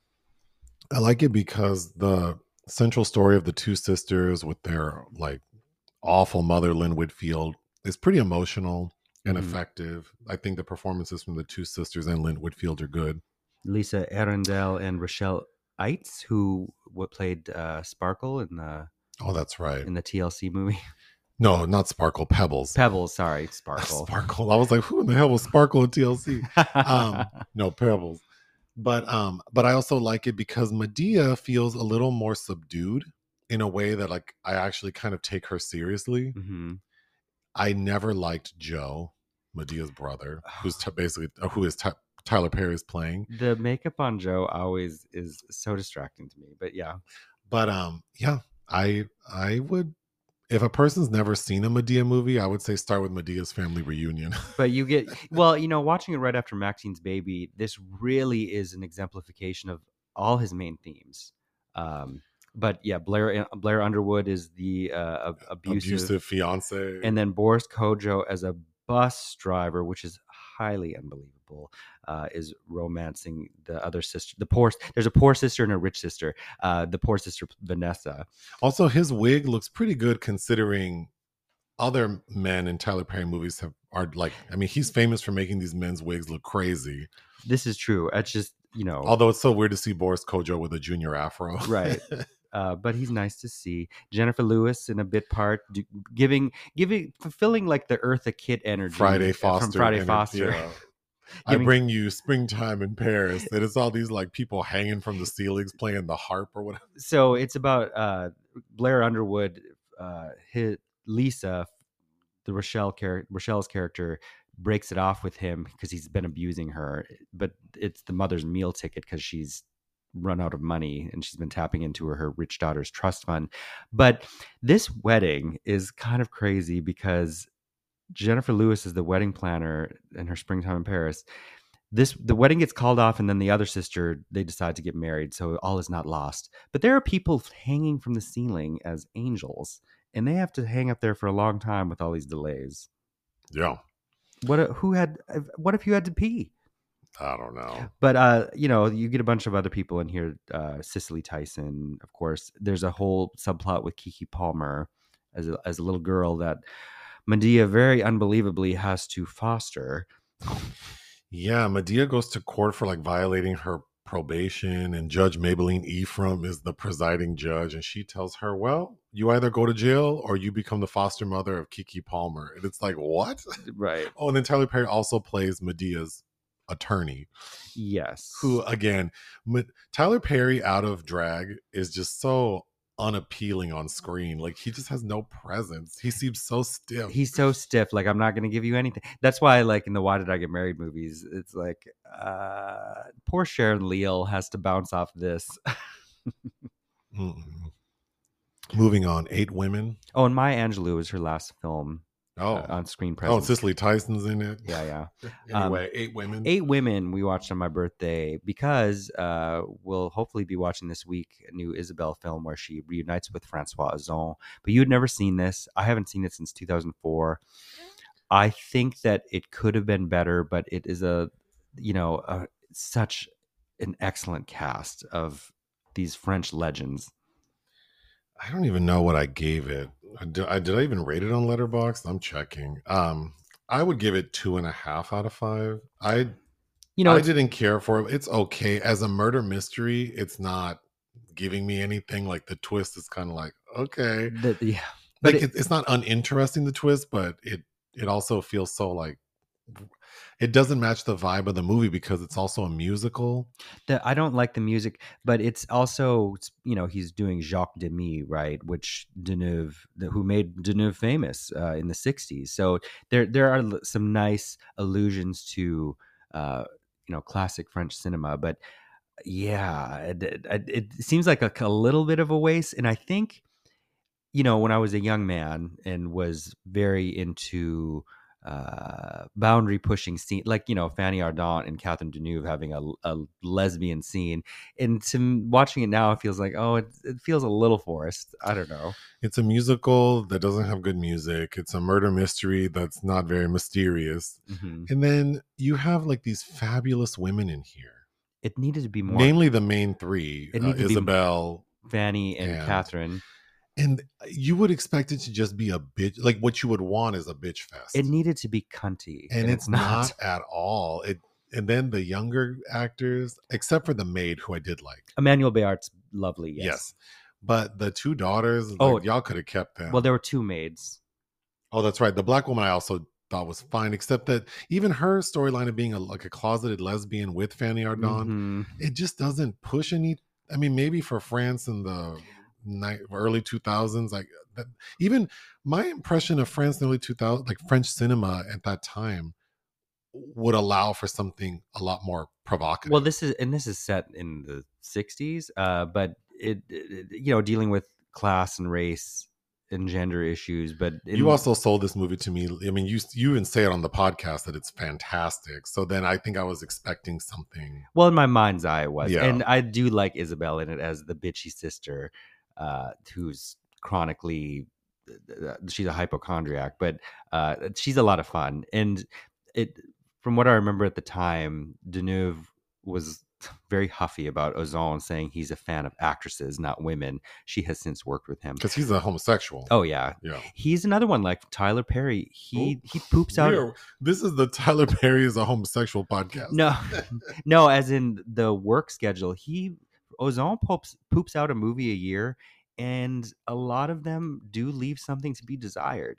I like it because the central story of the two sisters with their like awful mother, Lynn Whitfield, is pretty emotional and Mhm. effective. I think the performances from the two sisters and Lynn Whitfield are good. Lisa Arundel and Rochelle Eitz, who what played Sparkle Oh, that's right. in the TLC movie. No, not Sparkle, Pebbles. Pebbles, sorry, Sparkle. Sparkle. I was like, who in the hell was Sparkle at TLC? No, Pebbles. But I also like it because Medea feels a little more subdued in a way that like I actually kind of take her seriously. hmm I never liked Joe, Medea's brother, who is Tyler Perry's playing. The makeup on Joe always is so distracting to me. But yeah, But yeah, I would, if a person's never seen a Medea movie, I would say start with Medea's Family Reunion. but you get well, watching it right after Maxine's baby. This really is an exemplification of all his main themes. Um, but yeah, Blair Underwood is the abusive, Fiance. and then Boris Kojo as a bus driver, which is highly unbelievable, is romancing the other sister. There's a poor sister and a rich sister. The poor sister Vanessa. Also, his wig looks pretty good considering other men in Tyler Perry movies are like. I mean, he's famous for making these men's wigs look crazy. This is true. It's just Although it's so weird to see Boris Kojo with a junior afro, right. But he's nice to see. Jennifer Lewis in a bit part, fulfilling like the Eartha Kitt energy. Friday Foster from Friday Foster. Yeah. I bring you Springtime in Paris. And it's all these like people hanging from the ceilings playing the harp or whatever. So it's about Blair Underwood, Lisa, Rochelle's character breaks it off with him because he's been abusing her, but it's the mother's meal ticket because she's run out of money and she's been tapping into her rich daughter's trust fund. But this wedding is kind of crazy because Jennifer Lewis is the wedding planner in her Springtime in Paris. The wedding gets called off, and then the other sister, they decide to get married, so all is not lost. But there are people hanging from the ceiling as angels, and they have to hang up there for a long time with all these delays. Yeah. What if you had to pee? I don't know. But you get a bunch of other people in here. Cicely Tyson, of course. There's a whole subplot with Keke Palmer as a little girl that Medea very unbelievably has to foster. Yeah, Medea goes to court for like violating her probation, and Judge Maybelline Ephraim is the presiding judge, and she tells her, well, you either go to jail or you become the foster mother of Keke Palmer. And it's like, what? Right. Oh, and then Tyler Perry also plays Medea's attorney. Yes. Who, again, Tyler Perry out of drag is just so unappealing on screen. Like, he just has no presence. He seems so stiff. He's so stiff. Like, I'm not going to give you anything. That's why, like, in the Why Did I Get Married movies, it's like, poor Sharon Leal has to bounce off this. Moving on, 8 Women. Oh, and Maya Angelou is her last film. On screen presence. Oh, Cicely Tyson's in it. Yeah. Anyway, 8 Women. 8 Women we watched on my birthday because we'll hopefully be watching this week a new Isabelle film where she reunites with Francois Ozon. But you had never seen this. I haven't seen it since 2004. I think that it could have been better, but it is such an excellent cast of these French legends. I don't even know what I gave it. Did I even rate it on Letterboxd? I'm checking. I would give it 2.5 out of 5. I didn't care for it. It's okay as a murder mystery. It's not giving me anything. Like the twist is kind of like okay, but it's not uninteresting, the twist, but it also feels so like it doesn't match the vibe of the movie because it's also a musical. I don't like the music, but it's also, he's doing Jacques Demy, right? Which who made Deneuve famous in the 60s. So there are some nice allusions to, classic French cinema. But yeah, it seems like a little bit of a waste. And I think, when I was a young man and was very into boundary pushing scene, like Fanny Ardant and Catherine Deneuve having a lesbian scene, and watching it now, it feels like it feels a little forced. I don't know. It's a musical that doesn't have good music. It's a murder mystery that's not very mysterious. Mm-hmm. And then you have like these fabulous women in here. It needed to be more, namely the main three, it needed to be Isabel, Fanny and Catherine. And you would expect it to just be a bitch, like what you would want is a bitch fest. It needed to be cunty, and it's not at all. And then the younger actors, except for the maid, who I did like, Emmanuel Béart's lovely. Yes. But the two daughters, y'all could have kept them. Well, there were two maids. Oh, that's right. The black woman I also thought was fine, except that even her storyline of being a closeted lesbian with Fanny Ardant, it just doesn't push any. I mean, maybe for France in the early 2000s, like that, even my impression of France in the early 2000s, like French cinema at that time, would allow for something a lot more provocative. Well, this is set in the 60s, but it dealing with class and race and gender issues. But you also sold this movie to me. I mean, you even say it on the podcast that it's fantastic. So then I think I was expecting something. Well, in my mind's eye, it was. Yeah. And I do like Isabel in it as the bitchy sister, who's chronically, she's a hypochondriac, but she's a lot of fun. And from what I remember at the time, Deneuve was very huffy about Ozon, saying he's a fan of actresses, not women. She has since worked with him because he's a homosexual. Oh yeah. He's another one like Tyler Perry. He poops out. This is the Tyler Perry is a homosexual podcast. No, as in the work schedule. Ozon poops out a movie a year, and a lot of them do leave something to be desired.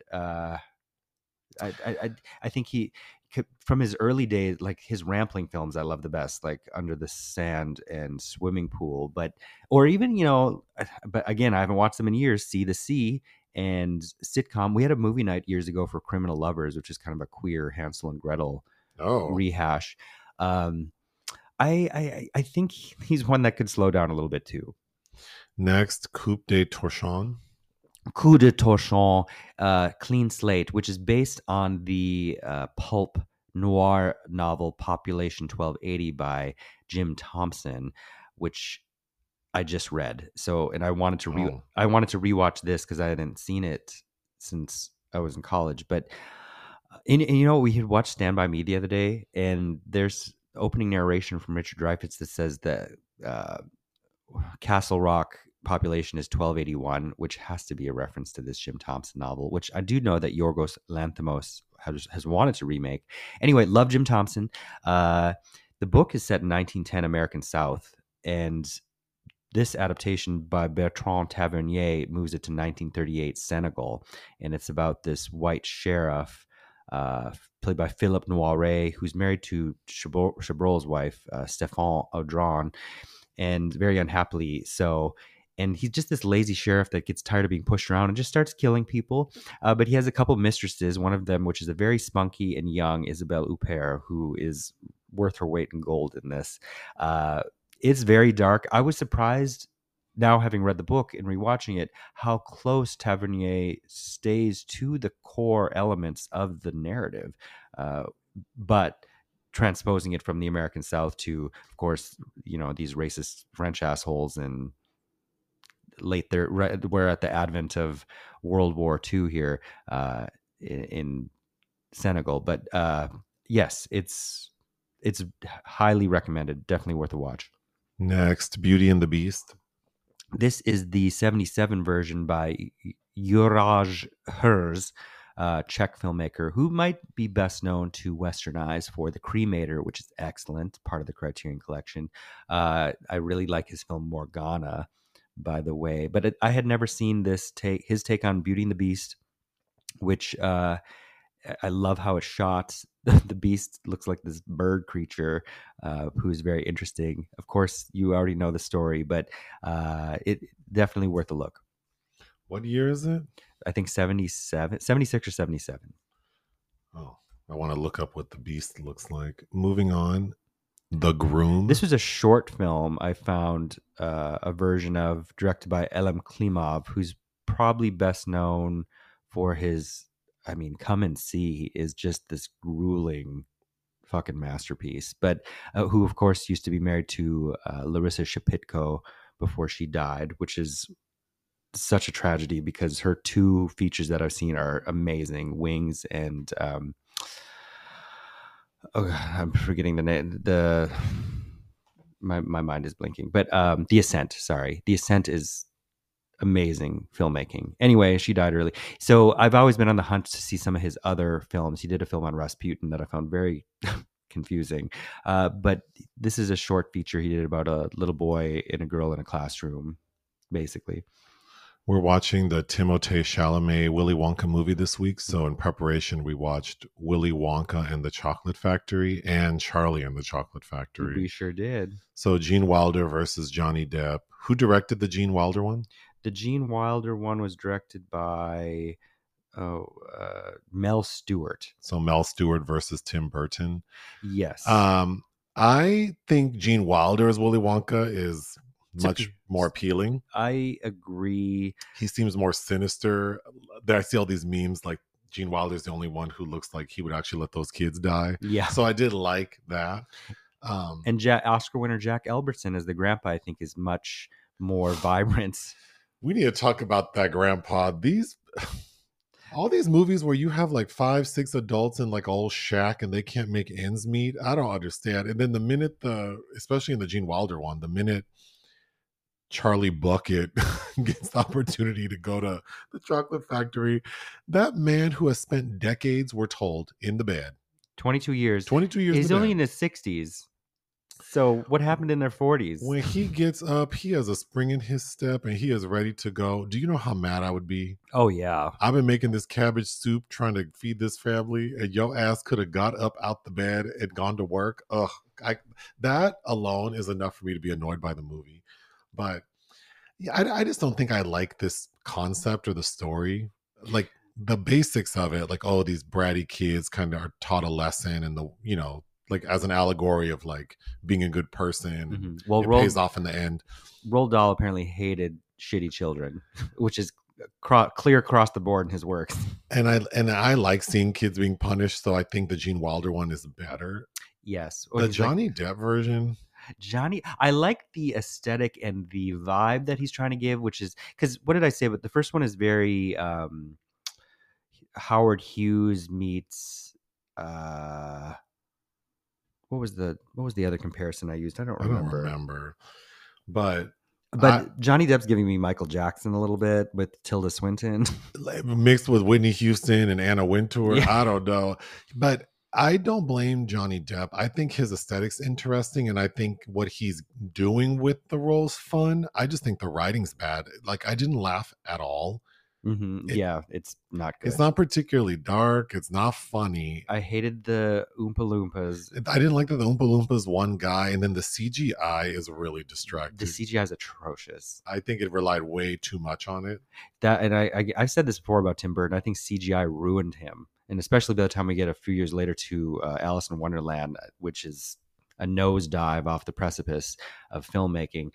I think he, from his early days, like his Rampling films, I love the best, like Under the Sand and Swimming Pool, or even, but again, I haven't watched them in years, See the Sea and Sitcom. We had a movie night years ago for Criminal Lovers, which is kind of a queer Hansel and Gretel rehash. I think he's one that could slow down a little bit too. Next, Coup de Torchon. Coup de Torchon, Clean Slate, which is based on the pulp noir novel Population 1280 by Jim Thompson, which I just read. So, and I wanted to rewatch this because I hadn't seen it since I was in college. But and we had watched Stand By Me the other day, and there's opening narration from Richard Dreyfuss that says that Castle Rock population is 1281, which has to be a reference to this Jim Thompson novel, which I do know that Yorgos Lanthimos has wanted to remake. Anyway, love Jim Thompson. The book is set in 1910 American South, and this adaptation by Bertrand Tavernier moves it to 1938 Senegal, and it's about this white sheriff played by Philippe Noiret, who's married to Chabrol's wife, Stéphane Audran, and very unhappily so. And he's just this lazy sheriff that gets tired of being pushed around and just starts killing people. But he has a couple mistresses, one of them, which is a very spunky and young Isabelle Huppert, who is worth her weight in gold in this. It's very dark. I was surprised, now having read the book and rewatching it, how close Tavernier stays to the core elements of the narrative. But transposing it from the American South to, of course, these racist French assholes and we're at the advent of World War II here in Senegal. But yes, it's highly recommended. Definitely worth a watch. Next, Beauty and the Beast. This is the 1977 version by Juraj Herz, Czech filmmaker who might be best known to Western eyes for The Cremator, which is excellent, part of the Criterion Collection. I really like his film Morgana, by the way, but I had never seen his take on Beauty and the Beast, which I love how it's shot. The beast looks like this bird creature who's very interesting. Of course, you already know the story, but it definitely worth a look. What year is it? I think 76 or 77. Oh, I want to look up what the beast looks like. Moving on. The Groom. This was a short film I found a version of, directed by Elem Klimov, who's probably best known for his I mean, Come and See is just this grueling fucking masterpiece. But who, of course, used to be married to Larissa Shepitko before she died, which is such a tragedy because her two features that I've seen are amazing, Wings and I'm forgetting the name. My mind is blinking, but The Ascent. Sorry, The Ascent is amazing filmmaking. Anyway, she died early, so I've always been on the hunt to see some of his other films. He did a film on Rasputin that I found very confusing, but this is a short feature he did about a little boy and a girl in a classroom, basically. We're watching the Timothée Chalamet Willy Wonka movie this week. So in preparation, we watched Willy Wonka and the Chocolate Factory and Charlie and the Chocolate Factory. We sure did. So Gene Wilder versus Johnny Depp. Who directed the Gene Wilder one? The Gene Wilder one was directed by Mel Stewart. So Mel Stewart versus Tim Burton. Yes. I think Gene Wilder as Willy Wonka is much more appealing. I agree. He seems more sinister. I see all these memes like Gene Wilder's the only one who looks like he would actually let those kids die. Yeah. So I did like that. And Oscar winner Jack Albertson as the grandpa, I think, is much more vibrant. We need to talk about that grandpa. All these movies where you have like 5-6 adults in like old shack and they can't make ends meet. I don't understand. And then the minute especially in the Gene Wilder one, the minute Charlie Bucket gets the opportunity to go to the chocolate factory, that man who has spent decades, we're told, in the bed. 22 years. 22 years. He's only in his 60s. So what happened in their 40s? When he gets up, he has a spring in his step and he is ready to go. Do you know how mad I would be? Oh, yeah. I've been making this cabbage soup trying to feed this family, and your ass could have got up out the bed and gone to work. Ugh. That alone is enough for me to be annoyed by the movie. But yeah, I just don't think I like this concept or the story. Like the basics of it, like, oh, these bratty kids kind of are taught a lesson and like as an allegory of like being a good person. Mm-hmm. Well, it pays off in the end. Roald Dahl apparently hated shitty children, which is clear across the board in his works. And I like seeing kids being punished, so I think the Gene Wilder one is better. Yes. The Johnny Depp version. I like the aesthetic and the vibe that he's trying to give, which is because what did I say? But the first one is very Howard Hughes meets what was the other comparison I used? I don't remember. But Johnny Depp's giving me Michael Jackson a little bit with Tilda Swinton mixed with Whitney Houston and Anna Wintour. Yeah. I don't know, but I don't blame Johnny Depp. I think his aesthetic's interesting, and I think what he's doing with the role's fun. I just think the writing's bad. Like, I didn't laugh at all. Mm-hmm. It's not good. It's not particularly dark. It's not funny. I hated the Oompa Loompas. I didn't like that the Oompa Loompas one guy, and then the CGI is really distracting. The CGI is atrocious. I think it relied way too much on it. I've said this before about Tim Burton. I think CGI ruined him. And especially by the time we get a few years later to Alice in Wonderland, which is a nosedive off the precipice of filmmaking.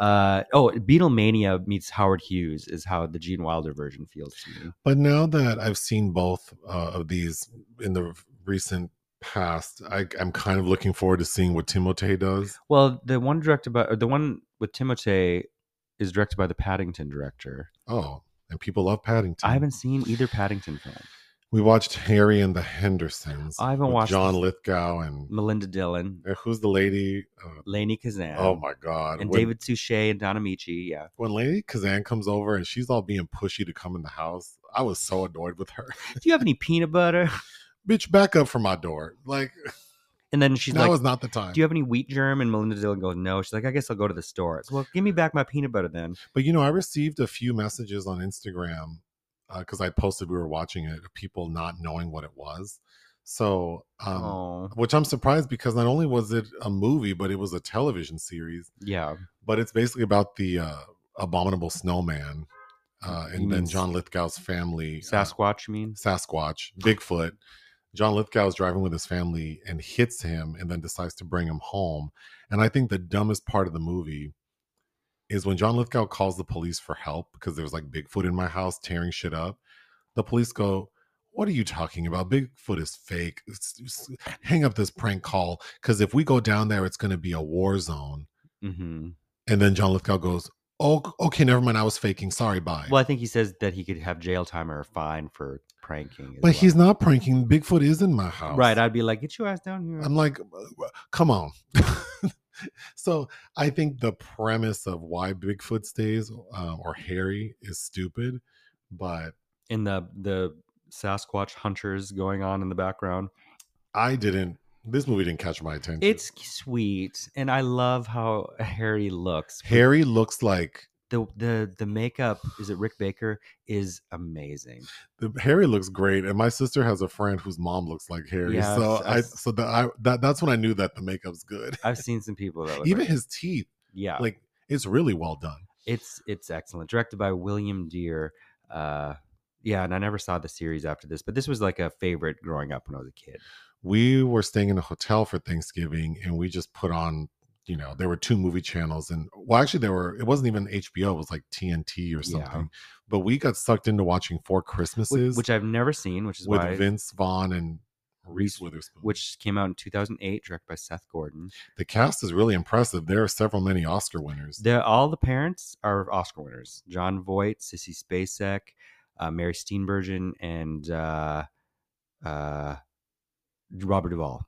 Beatlemania meets Howard Hughes is how the Gene Wilder version feels to me. But now that I've seen both of these in the recent past, I'm kind of looking forward to seeing what Timothée does. Well, the one with Timothée is directed by the Paddington director. Oh, and people love Paddington. I haven't seen either Paddington film. We watched Harry and the Hendersons. I haven't watched John Lithgow and Melinda Dillon. Who's the lady? Lainie Kazan. Oh my God! And David Suchet and Donna Michi. Yeah. When Lainie Kazan comes over and she's all being pushy to come in the house, I was so annoyed with her. Do you have any peanut butter? Bitch, back up from my door! Like. And then she's like, "That was not the time." Do you have any wheat germ? And Melinda Dillon goes, "No." She's like, "I guess I'll go to the store." So, well, give me back my peanut butter then. But I received a few messages on Instagram. Because I posted we were watching it, people not knowing what it was. So, which I'm surprised because not only was it a movie, but it was a television series. Yeah. But it's basically about the abominable snowman and then John Lithgow's family. Sasquatch, you mean? Sasquatch, Bigfoot. John Lithgow is driving with his family and hits him and then decides to bring him home. And I think the dumbest part of the movie is when John Lithgow calls the police for help because there's like Bigfoot in my house tearing shit up. The police go, What are you talking about? Bigfoot is fake. Hang up this prank call because if we go down there, it's going to be a war zone. Hmm. And then John Lithgow goes, "Oh, okay, never mind. I was faking. Sorry, bye." Well, I think he says that he could have jail time or a fine for pranking as But well. he's not pranking. Bigfoot is in my house. Right. I'd be like, get your ass down here. I'm like, come on. So I think the premise of why Bigfoot stays or Harry is stupid, but In the Sasquatch hunters going on in the background. this movie didn't catch my attention. It's sweet, and I love how Harry looks. Harry looks like The makeup, is it Rick Baker, is amazing. Harry looks great, and my sister has a friend whose mom looks like Harry. Yeah, So that's when I knew that the makeup's good. I've seen some people that look Even like his teeth, yeah, like it's really well done. it's excellent. Directed by William Deere. Yeah, and I never saw the series after this, but this was like a favorite growing up when I was a kid. We were staying in a hotel for Thanksgiving, and we just put on, there were 2 movie channels, and well, actually it wasn't even HBO, it was like TNT or something. Yeah. But we got sucked into watching Four Christmases, Which I've never seen, which is with why Vince Vaughn and Reese Witherspoon, which came out in 2008, directed by Seth Gordon. The cast is really impressive. There are many Oscar winners. All the parents are Oscar winners: Jon Voight, Sissy Spacek, Mary Steenburgen, and Robert Duvall.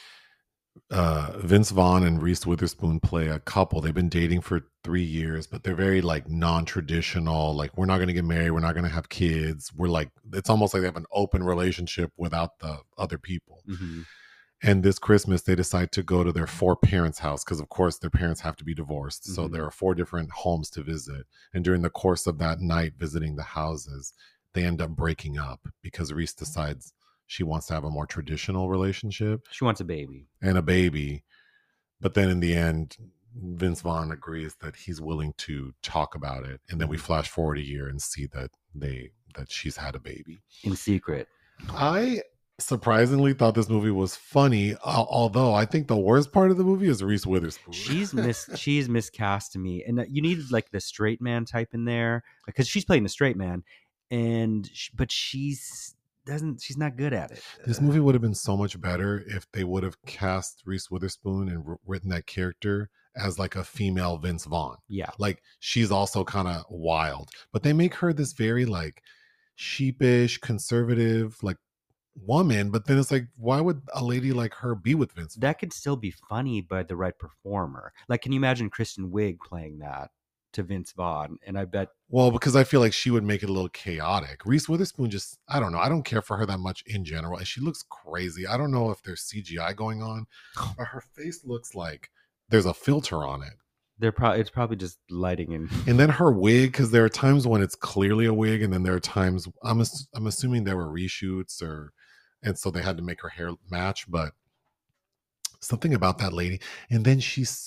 Vince Vaughn and Reese Witherspoon play a couple. They've been dating for 3 years, but they're very like non-traditional. Like, we're not going to get married. We're not going to have kids. We're like, it's almost like they have an open relationship without the other people. Mm-hmm. And this Christmas, they decide to go to their 4 parents' house because, of course, their parents have to be divorced. So Mm-hmm. there are 4 different homes to visit. And during the course of that night visiting the houses, they end up breaking up because Reese decides she wants to have a more traditional relationship She wants a baby. and a baby. But then in the end, Vince Vaughn agrees that he's willing to talk about it. And then we flash forward a year and see that she's had a baby in secret. I surprisingly thought this movie was funny, although I think the worst part of the movie is Reese Witherspoon. She's miscast to me, and you needed like the straight man type in there because she's playing the straight man, but she's not good at it. This movie would have been so much better if they would have cast Reese Witherspoon and written that character as like a female Vince Vaughn. Yeah, like she's also kind of wild, but they make her this very like sheepish, conservative, like woman. But then it's like, why would a lady like her be with Vince Vaughn? That could still be funny by the right performer. Like, can you imagine Kristen Wiig playing that to Vince Vaughn? And I bet, well, because I feel like she would make it a little chaotic. Reese Witherspoon just, I don't know. I don't care for her that much in general. And she looks crazy. I don't know if there's CGI going on, but her face looks like there's a filter on it. it's probably just lighting and then her wig, because there are times when it's clearly a wig, and then there are times I'm assuming there were reshoots, and so they had to make her hair match. But something about that lady, and then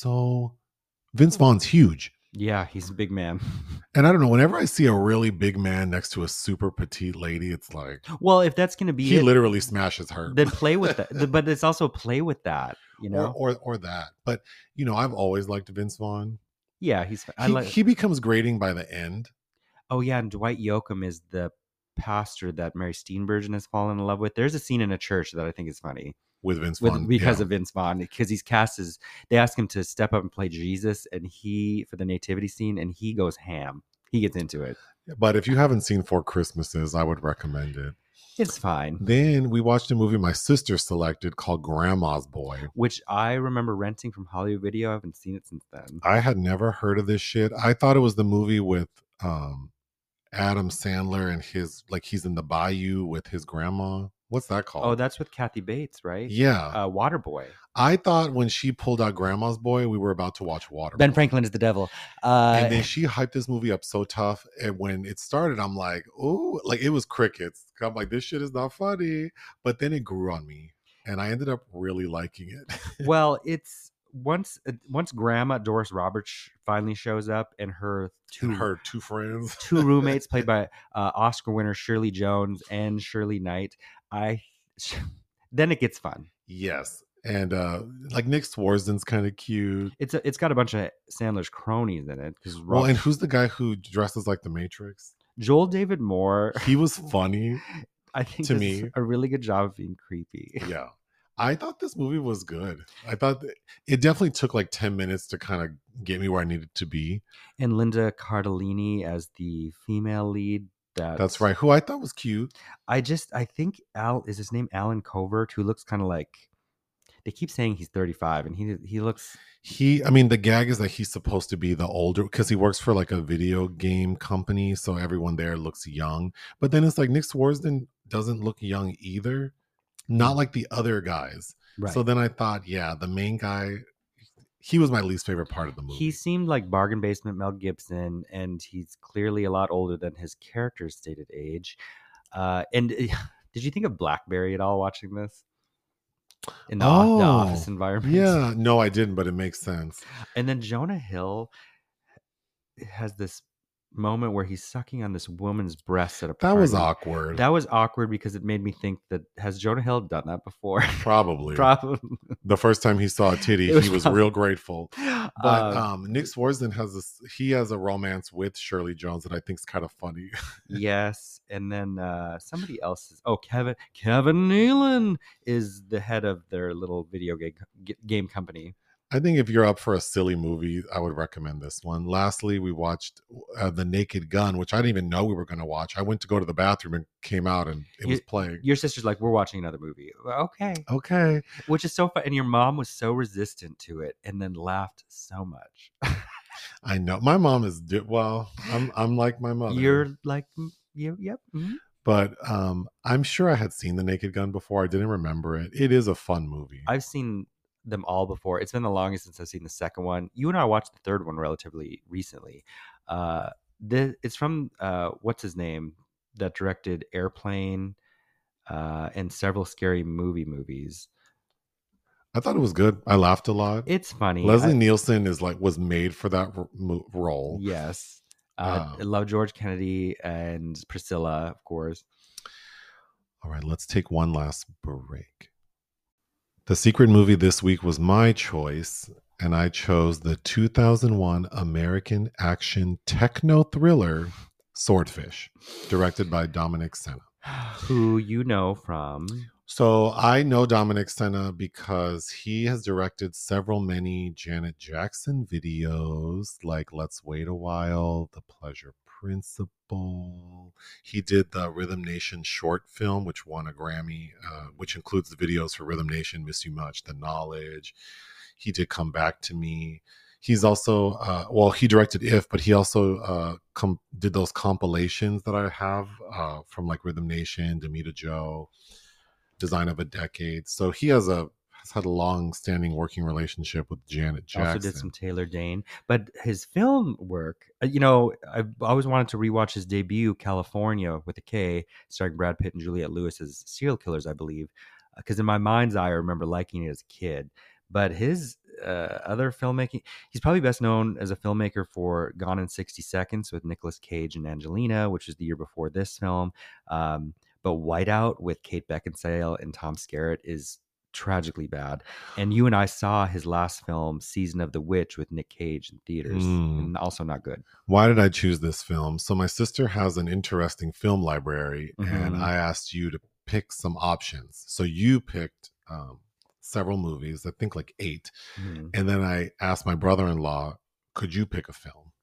Vince Vaughn's huge. Yeah, he's a big man. And I don't know, whenever I see a really big man next to a super petite lady, it's like, well, if that's going to be he literally smashes her. Then play with that. But it's also play with that, or that. But I've always liked Vince Vaughn. Yeah, he becomes grating by the end. Oh yeah, and Dwight Yoakam is the pastor that Mary Steenburgen has fallen in love with. There's a scene in a church that I think is funny with Vince Vaughn because of Vince Vaughn, because he's cast as, they ask him to step up and play Jesus, and for the nativity scene, and he goes ham. He gets into it. But if you haven't seen Four Christmases, I would recommend it. It's fine. Then we watched a movie my sister selected called Grandma's Boy, which I remember renting from Hollywood Video. I haven't seen it since then. I had never heard of this shit. I thought it was the movie with Adam Sandler and he's in the bayou with his grandma. What's that called? Oh, that's with Kathy Bates, right? Yeah. Waterboy. I thought when she pulled out Grandma's Boy, we were about to watch Waterboy. Ben Franklin is the devil. And then she hyped this movie up so tough. And when it started, I'm like, oh, like it was crickets. I'm like, this shit is not funny. But then it grew on me. And I ended up really liking it. Well, it's once Grandma Doris Roberts finally shows up, and her two friends, 2 roommates played by Oscar winner Shirley Jones and Shirley Knight, then it gets fun. Yes. And like Nick Swartzen's kind of cute. It's got a bunch of Sandler's cronies in it. Well, and who's the guy who dresses like the Matrix? Joel David Moore. He was funny. I think to this is me. a really good job of being creepy. Yeah. I thought this movie was good. I thought it definitely took like 10 minutes to kind of get me where I needed to be. And Linda Cardellini as the female lead. That's right. Who I thought was cute. I think Al is his name Alan Covert, who looks kind of like, they keep saying he's 35 and he looks, I mean, the gag is that he's supposed to be the older because he works for like a video game company. So everyone there looks young. But then it's like Nick Swartzen doesn't look young either. Not like the other guys. right. So then I thought, yeah, the main guy, he was my least favorite part of the movie. He seemed like bargain basement Mel Gibson, and he's clearly a lot older than his character's stated age. And did you think of BlackBerry at all watching this? In the office environment? Yeah, no, I didn't, but it makes sense. And then Jonah Hill has this moment where he's sucking on this woman's breast at a party. That was awkward. That was awkward because it made me think that, has Jonah Hill done that before? Probably. Probably. The first time he saw a titty, he was real grateful. But Nick Swartzen has a romance with Shirley Jones that I think is kind of funny. Yes. And then somebody else Kevin Nealon is the head of their little video game company. I think if you're up for a silly movie, I would recommend this one. Lastly, we watched The Naked Gun, which I didn't even know we were going to watch. I went to go to the bathroom and came out and it was playing. Your sister's like, we're watching another movie. Okay. Which is so fun. And your mom was so resistant to it and then laughed so much. I know. My mom is, I'm like my mother. You're like, yep. Mm-hmm. But I'm sure I had seen The Naked Gun before. I didn't remember it. It is a fun movie. I've seen them all before. It's been the longest since I've seen the second one. You and I watched the third one relatively recently. It's from what's his name that directed Airplane and several Scary movies. I thought it was good. I laughed a lot. It's funny. Leslie Nielsen was made for that role. Yes. I love George Kennedy and Priscilla, of course. All right, let's take one last break. The secret movie this week was my choice, and I chose the 2001 American action techno thriller Swordfish, directed by Dominic Sena. Who you know from? So I know Dominic Sena because he has directed many Janet Jackson videos, like Let's Wait a While, The Pleasure Principle. He did the Rhythm Nation short film, which won a Grammy, which includes the videos for Rhythm Nation, Miss You Much, The Knowledge. He did Come Back to Me. He's also, he directed If, but he also did those compilations that I have from like Rhythm Nation, Demita Joe, Design of a Decade. So he has had a long-standing working relationship with Janet Jackson. Also did some Taylor Dane, but his film work, I've always wanted to rewatch his debut, California with a K, starring Brad Pitt and Juliette Lewis as serial killers, I believe, because in my mind's eye, I remember liking it as a kid. But his other filmmaking, he's probably best known as a filmmaker for Gone in 60 Seconds with Nicolas Cage and Angelina, which was the year before this film. But Whiteout with Kate Beckinsale and Tom Skerritt is tragically bad. And you and I saw his last film, Season of the Witch, with Nick Cage in theaters, and also not good. Why did I choose this film? So my sister has an interesting film library, and I asked you to pick some options. So you picked several movies, I think like 8. And then I asked my brother-in-law, could you pick a film?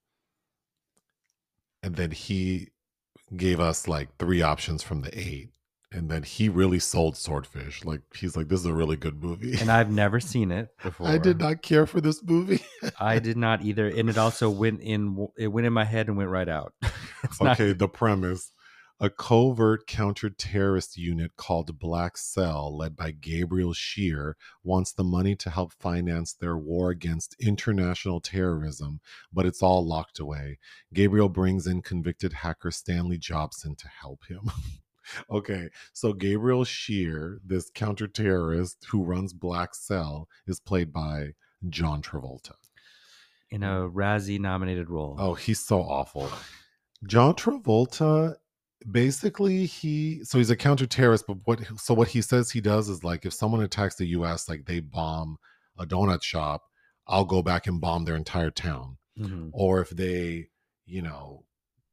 And then he gave us like 3 options from the 8. And then he really sold Swordfish. Like, he's like, this is a really good movie. And I've never seen it before. I did not care for this movie. I did not either. And it also went in my head and went right out. The premise. A covert counter-terrorist unit called Black Cell, led by Gabriel Shear, wants the money to help finance their war against international terrorism, but it's all locked away. Gabriel brings in convicted hacker Stanley Jobson to help him. Okay, so Gabriel Shear, this counter-terrorist who runs Black Cell, is played by John Travolta. In a Razzie-nominated role. Oh, he's so awful. John Travolta, basically, he's a counter-terrorist, but what he says he does is, like, if someone attacks the U.S., like they bomb a donut shop, I'll go back and bomb their entire town. Or if they,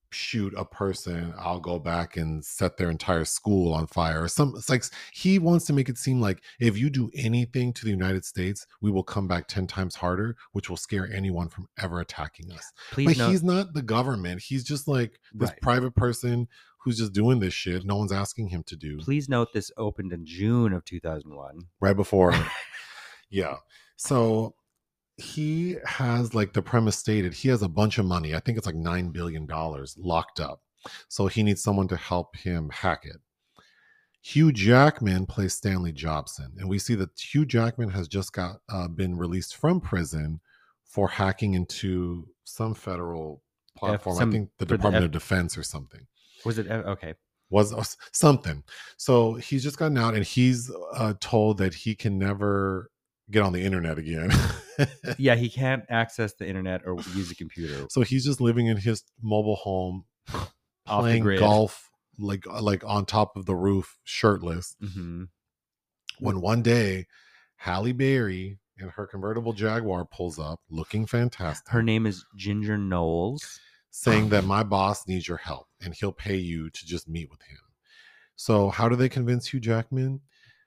shoot a person, I'll go back and set their entire school on fire. Or some, it's like he wants to make it seem like if you do anything to the United States, we will come back 10 times harder, which will scare anyone from ever attacking us. Please But note, he's not the government. He's just like this right. private person who's just doing this shit no one's asking him to do. Please note this opened in June of 2001. Right before. Yeah. So he has, like the premise stated, he has a bunch of money. I think it's like $9 billion locked up. So he needs someone to help him hack it. Hugh Jackman plays Stanley Jobson. And we see that Hugh Jackman has just been released from prison for hacking into some federal platform. I think the Department of Defense or something. Was it? Okay. Was something. So he's just gotten out, and he's told that he can never get on the internet again. Yeah, he can't access the internet or use a computer. So he's just living in his mobile home, playing golf, like on top of the roof, shirtless. Mm-hmm. When one day, Halle Berry in her convertible Jaguar pulls up, looking fantastic. Her name is Ginger Knowles, saying that my boss needs your help, and he'll pay you to just meet with him. So how do they convince Hugh Jackman?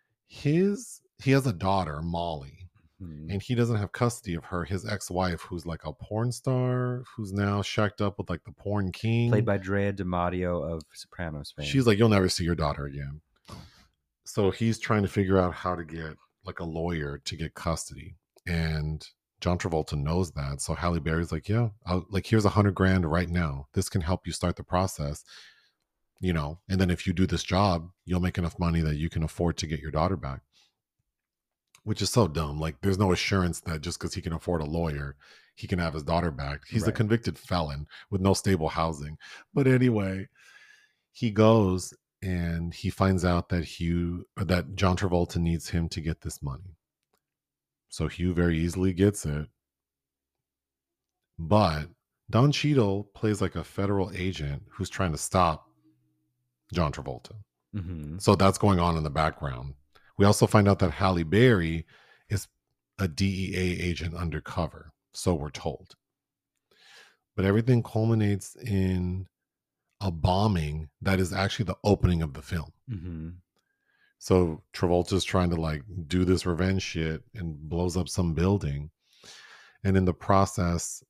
He has a daughter, Molly, and he doesn't have custody of her. His ex-wife, who's like a porn star, who's now shacked up with like the porn king, played by Drea D'Amato of Sopranos fame. She's like, you'll never see your daughter again. So he's trying to figure out how to get like a lawyer to get custody, and John Travolta knows that. So Halle Berry's like, yeah, here's $100,000 right now. This can help you start the process, and then if you do this job, you'll make enough money that you can afford to get your daughter back. Which is so dumb. Like, there's no assurance that just because he can afford a lawyer, he can have his daughter back. He's a convicted felon with no stable housing. But anyway, he goes and he finds out that John Travolta needs him to get this money. So Hugh very easily gets it. But Don Cheadle plays like a federal agent who's trying to stop John Travolta. Mm-hmm. So that's going on in the background. We also find out that Halle Berry is a DEA agent undercover. So we're told. But everything culminates in a bombing that is actually the opening of the film. Mm-hmm. So Travolta's trying to like do this revenge shit and blows up some building. And in the process,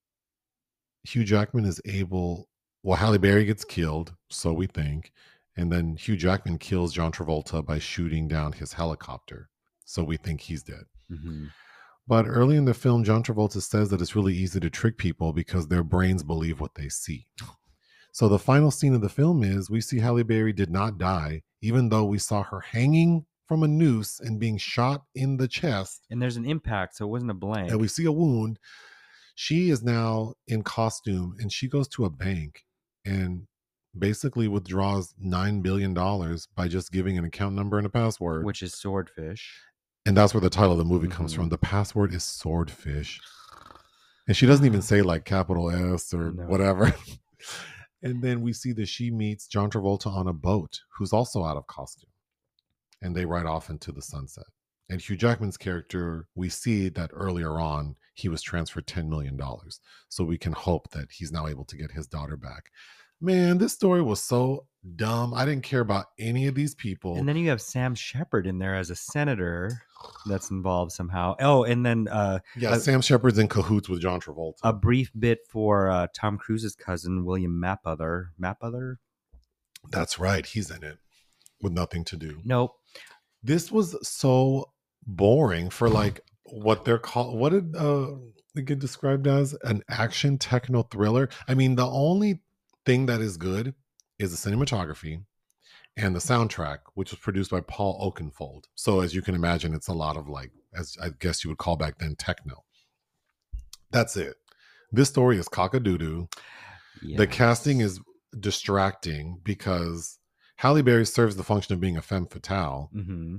Hugh Jackman is Halle Berry gets killed, so we think. And then Hugh Jackman kills John Travolta by shooting down his helicopter. So we think he's dead. Mm-hmm. But early in the film, John Travolta says that it's really easy to trick people because their brains believe what they see. So the final scene of the film is we see Halle Berry did not die, even though we saw her hanging from a noose and being shot in the chest. And there's an impact, so it wasn't a blank. And we see a wound. She is now in costume, and she goes to a bank and basically withdraws $9 billion by just giving an account number and a password. Which is Swordfish. And that's where the title of the movie comes from. The password is Swordfish. And she doesn't even say like capital S or whatever. And then we see that she meets John Travolta on a boat, who's also out of costume. And they ride off into the sunset. And Hugh Jackman's character, we see that earlier on, he was transferred $10 million. So we can hope that he's now able to get his daughter back. Man, this story was so dumb. I didn't care about any of these people. And then you have Sam Shepard in there as a senator that's involved somehow. Oh, and then Sam Shepard's in cahoots with John Travolta. A brief bit for Tom Cruise's cousin, William Mapother. Mapother? That's right. He's in it with nothing to do. Nope. This was so boring for like what they're called. What did they get described as? An action techno thriller. I mean, the only thing that is good is the cinematography and the soundtrack, which was produced by Paul Oakenfold. So as you can imagine, it's a lot of like, as I guess you would call back then, techno. That's it. This story is cock-a-doodle. Yes. The casting is distracting because Halle Berry serves the function of being a femme fatale. Mm-hmm.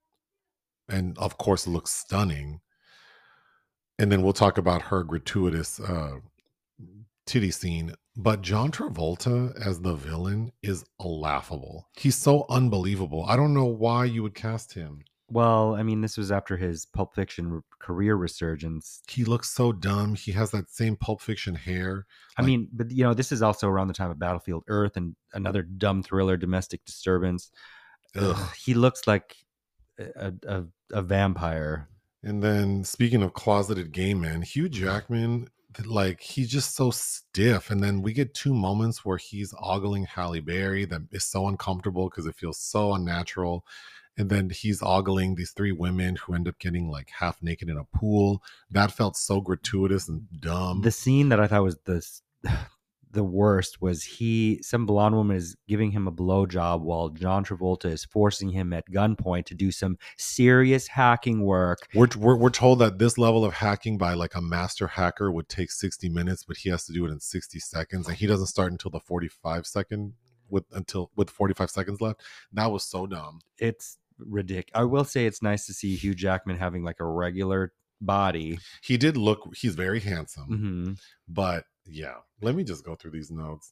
And of course, looks stunning. And then we'll talk about her gratuitous titty scene. But John Travolta as the villain is laughable. He's so unbelievable. I don't know why you would cast him Well, I mean, this was after his Pulp Fiction career resurgence. He looks so dumb. He has that same Pulp Fiction hair. I Like, mean, but you know, this is also around the time of Battlefield Earth and another dumb thriller, Domestic Disturbance. ugh. He looks like a vampire. And then speaking of closeted gay men, Hugh Jackman, like he's just so stiff. And then we get two moments where he's ogling Halle Berry that is so uncomfortable because it feels so unnatural. And then he's ogling these three women who end up getting like half naked in a pool. That felt so gratuitous and dumb. The scene that I thought was the worst was some blonde woman is giving him a blowjob while John Travolta is forcing him at gunpoint to do some serious hacking work. We're told that this level of hacking by like a master hacker would take 60 minutes, but he has to do it in 60 seconds, and he doesn't start until the 45-second with 45 seconds left. That was so dumb. It's ridiculous. I will say it's nice to see Hugh Jackman having like a regular body. He's very handsome. Mm-hmm. But yeah, let me just go through these notes.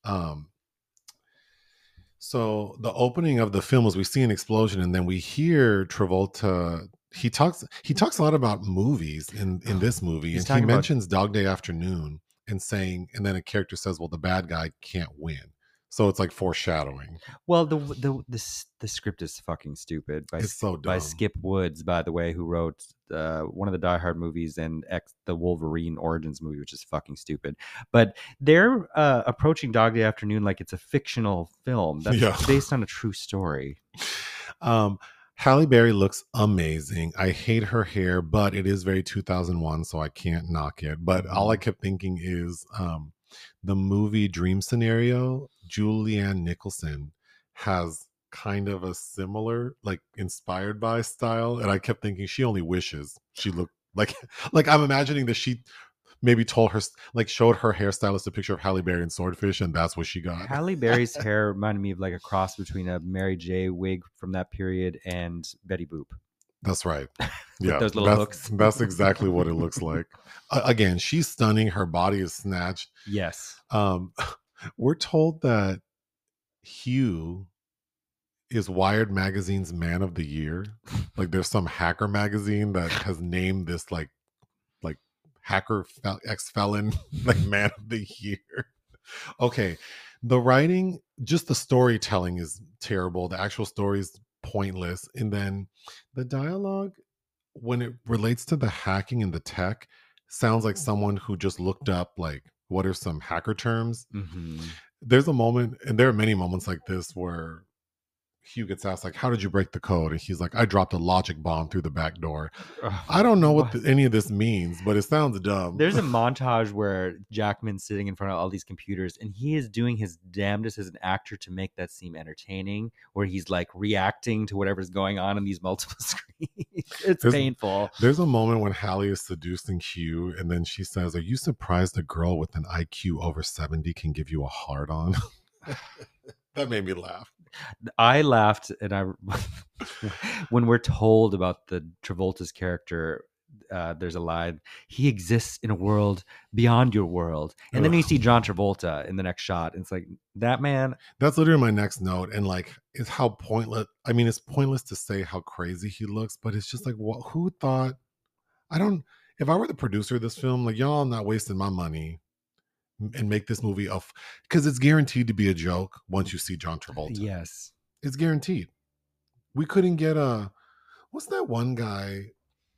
So the opening of the film is we see an explosion, and then we hear Travolta. He talks a lot about movies in this movie, He's and he talking about- mentions Dog Day Afternoon and then a character says, "Well, the bad guy can't win." So it's like foreshadowing. Well, the script is fucking stupid It's so dumb. by Skip Woods, by the way, who wrote one of the Die Hard movies and the Wolverine Origins movie, which is fucking stupid. But they're approaching Dog Day Afternoon like it's a fictional film that's based on a true story. Halle Berry looks amazing. I hate her hair, but it is very 2001, so I can't knock it. But all I kept thinking is the movie Dream Scenario, Julianne Nicholson has kind of a similar, like inspired by style. And I kept thinking she only wishes she looked like I'm imagining that she maybe showed her hairstylist a picture of Halle Berry in Swordfish, and that's what she got. Halle Berry's hair reminded me of like a cross between a Mary J wig from that period and Betty Boop. That's right. Yeah, those little hooks. That's exactly what it looks like. Again, she's stunning. Her body is snatched. Yes. We're told that Hugh is Wired Magazine's Man of the Year. Like, there's some hacker magazine that has named this like hacker ex-felon like Man of the Year. Okay, the writing, just the storytelling is terrible. The actual story is pointless, and then the dialogue, when it relates to the hacking and the tech, sounds like someone who just looked up like what are some hacker terms. Mm-hmm. There's a moment, and there are many moments like this where Hugh gets asked like, how did you break the code? And he's like, I dropped a logic bomb through the back door. I don't know what any of this means, but it sounds dumb. There's a montage where Jackman's sitting in front of all these computers and he is doing his damnedest as an actor to make that seem entertaining, where he's like reacting to whatever's going on in these multiple screens. It's painful. There's a moment when Halle is seducing Hugh, and then she says, are you surprised a girl with an IQ over 70 can give you a hard on? That made me laugh. I laughed, and when we're told about the Travolta's character, there's a line: he exists in a world beyond your world, and then you see John Travolta in the next shot, and it's like, that man. That's literally my next note, and like, it's how pointless. I mean, it's pointless to say how crazy he looks, but it's just like, who thought? If I were the producer of this film, like, y'all not wasting my money and make this movie off, because it's guaranteed to be a joke once you see John Travolta. Yes, it's guaranteed. We couldn't get what's that one guy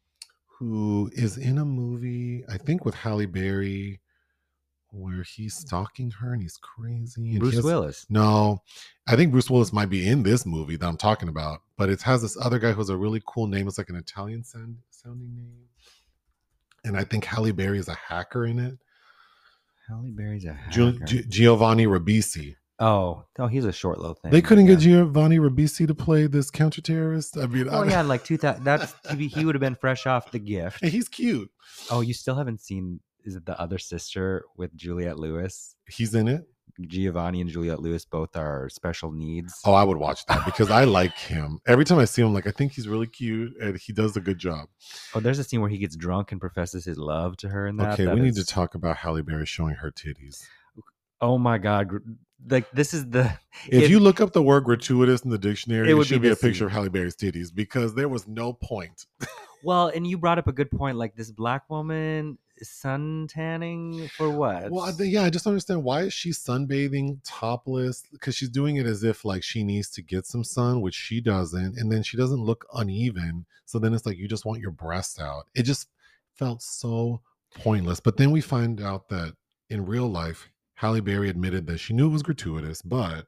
who is in a movie, I think with Halle Berry, where he's stalking her and he's crazy, and Bruce Willis. No, I think Bruce Willis might be in this movie that I'm talking about, but it has this other guy who has a really cool name. It's like an Italian sounding name, and I think Halle Berry is a hacker in it. Halle Berry's a hacker. Giovanni Ribisi. Oh, he's a short little thing. They couldn't get Giovanni Ribisi to play this counter-terrorist. I mean, yeah, like 2000. That's he would have been fresh off The Gift. And he's cute. Oh, you still haven't seen? Is it The Other Sister with Juliette Lewis? He's in it. Giovanni and Juliette Lewis both are special needs. Oh, I would watch that because I like him. Every time I see him, like, I think he's really cute and he does a good job. Oh, there's a scene where he gets drunk and professes his love to her in that. Okay, we need to talk about Halle Berry showing her titties. Oh my God. like this is the If you look up the word gratuitous in the dictionary, It it would should be be a the picture of scene. Halle Berry's titties because there was no point. Well, and you brought up a good point. Like this black woman is sun tanning for what? Well, yeah, I just don't understand why is she sunbathing topless? Because she's doing it as if like she needs to get some sun, which she doesn't, and then she doesn't look uneven. So then it's like you just want your breasts out. It just felt so pointless. But then we find out that in real life, Halle Berry admitted that she knew it was gratuitous, but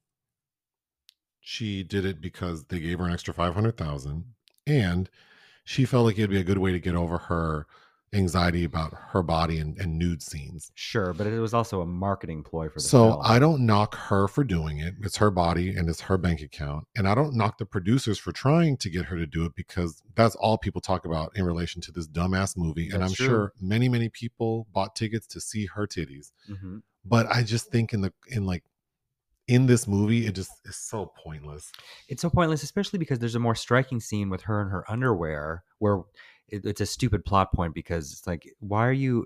she did it because they gave her an extra 500,000, and she felt like it'd be a good way to get over her anxiety about her body and nude scenes. Sure, but it was also a marketing ploy for the So film. I don't knock her for doing it. It's her body and it's her bank account. And I don't knock the producers for trying to get her to do it because that's all people talk about in relation to this dumbass movie. And That's I'm true. sure many, many people bought tickets to see her titties. Mhm. But I just think in this movie, it just is so pointless. It's so pointless, especially because there's a more striking scene with her in her underwear where it's a stupid plot point because it's like, why are you?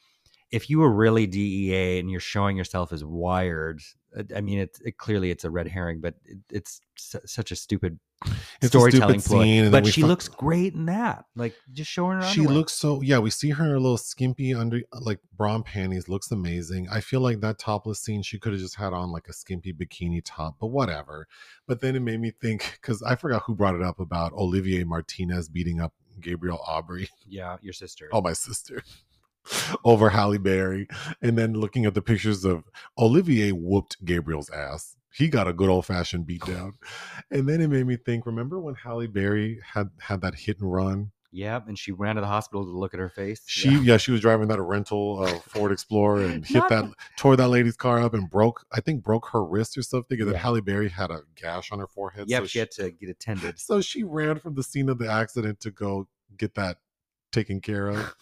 If you were really DEA and you're showing yourself as wired, I mean, clearly it's a red herring, but it's such a stupid It's storytelling a stupid scene, ploy. and But she looks great in that. Like just showing her she underwear. looks so, yeah, we see her in her little skimpy under like bra and panties, looks amazing. I feel like that topless scene she could have just had on like a skimpy bikini top, but whatever. But then it made me think, because I forgot who brought it up about Olivier Martinez beating up Gabriel Aubry. Yeah, your sister. Oh, my sister. Over Halle Berry. And then looking at the pictures of Olivier whooped Gabriel's ass. He got a good old fashioned beatdown. And then it made me think, remember when Halle Berry had that hit and run? Yeah, and she ran to the hospital to look at her face. She was driving that rental Ford Explorer and tore that lady's car up and broke her wrist or something. And then Halle Berry had a gash on her forehead. Yeah, so she had to get attended. So she ran from the scene of the accident to go get that taken care of.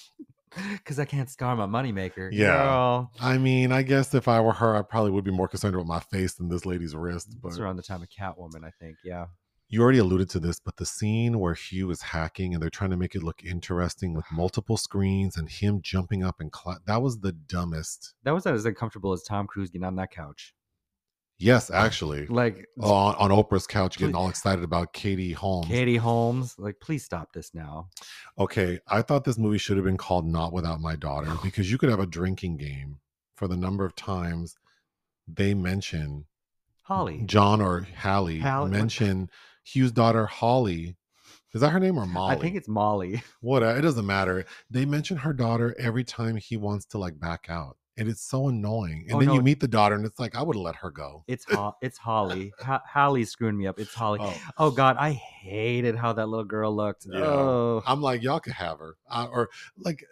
Because I can't scar my moneymaker. Yeah. Girl. I mean, I guess if I were her, I probably would be more concerned with my face than this lady's wrist. But it's around the time of Catwoman, I think. Yeah. You already alluded to this, but the scene where Hugh is hacking and they're trying to make it look interesting with multiple screens and him jumping up and that was the dumbest. That was as uncomfortable as Tom Cruise getting on that couch. Yes, actually. Like on Oprah's couch getting all excited about Katie Holmes. Katie Holmes. Like, please stop this now. Okay, I thought this movie should have been called Not Without My Daughter because you could have a drinking game for the number of times they mention Holly. John or Hallie mention Hugh's daughter Holly. Is that her name or Molly? I think it's Molly. What? It doesn't matter. They mention her daughter every time he wants to like back out. And it's so annoying. And then you meet the daughter and it's like, I would have let her go. It's Holly. Hallie's screwing me up. It's Holly. Oh God, I hated how that little girl looked. Yeah. Oh. I'm like, y'all could have her. Or like,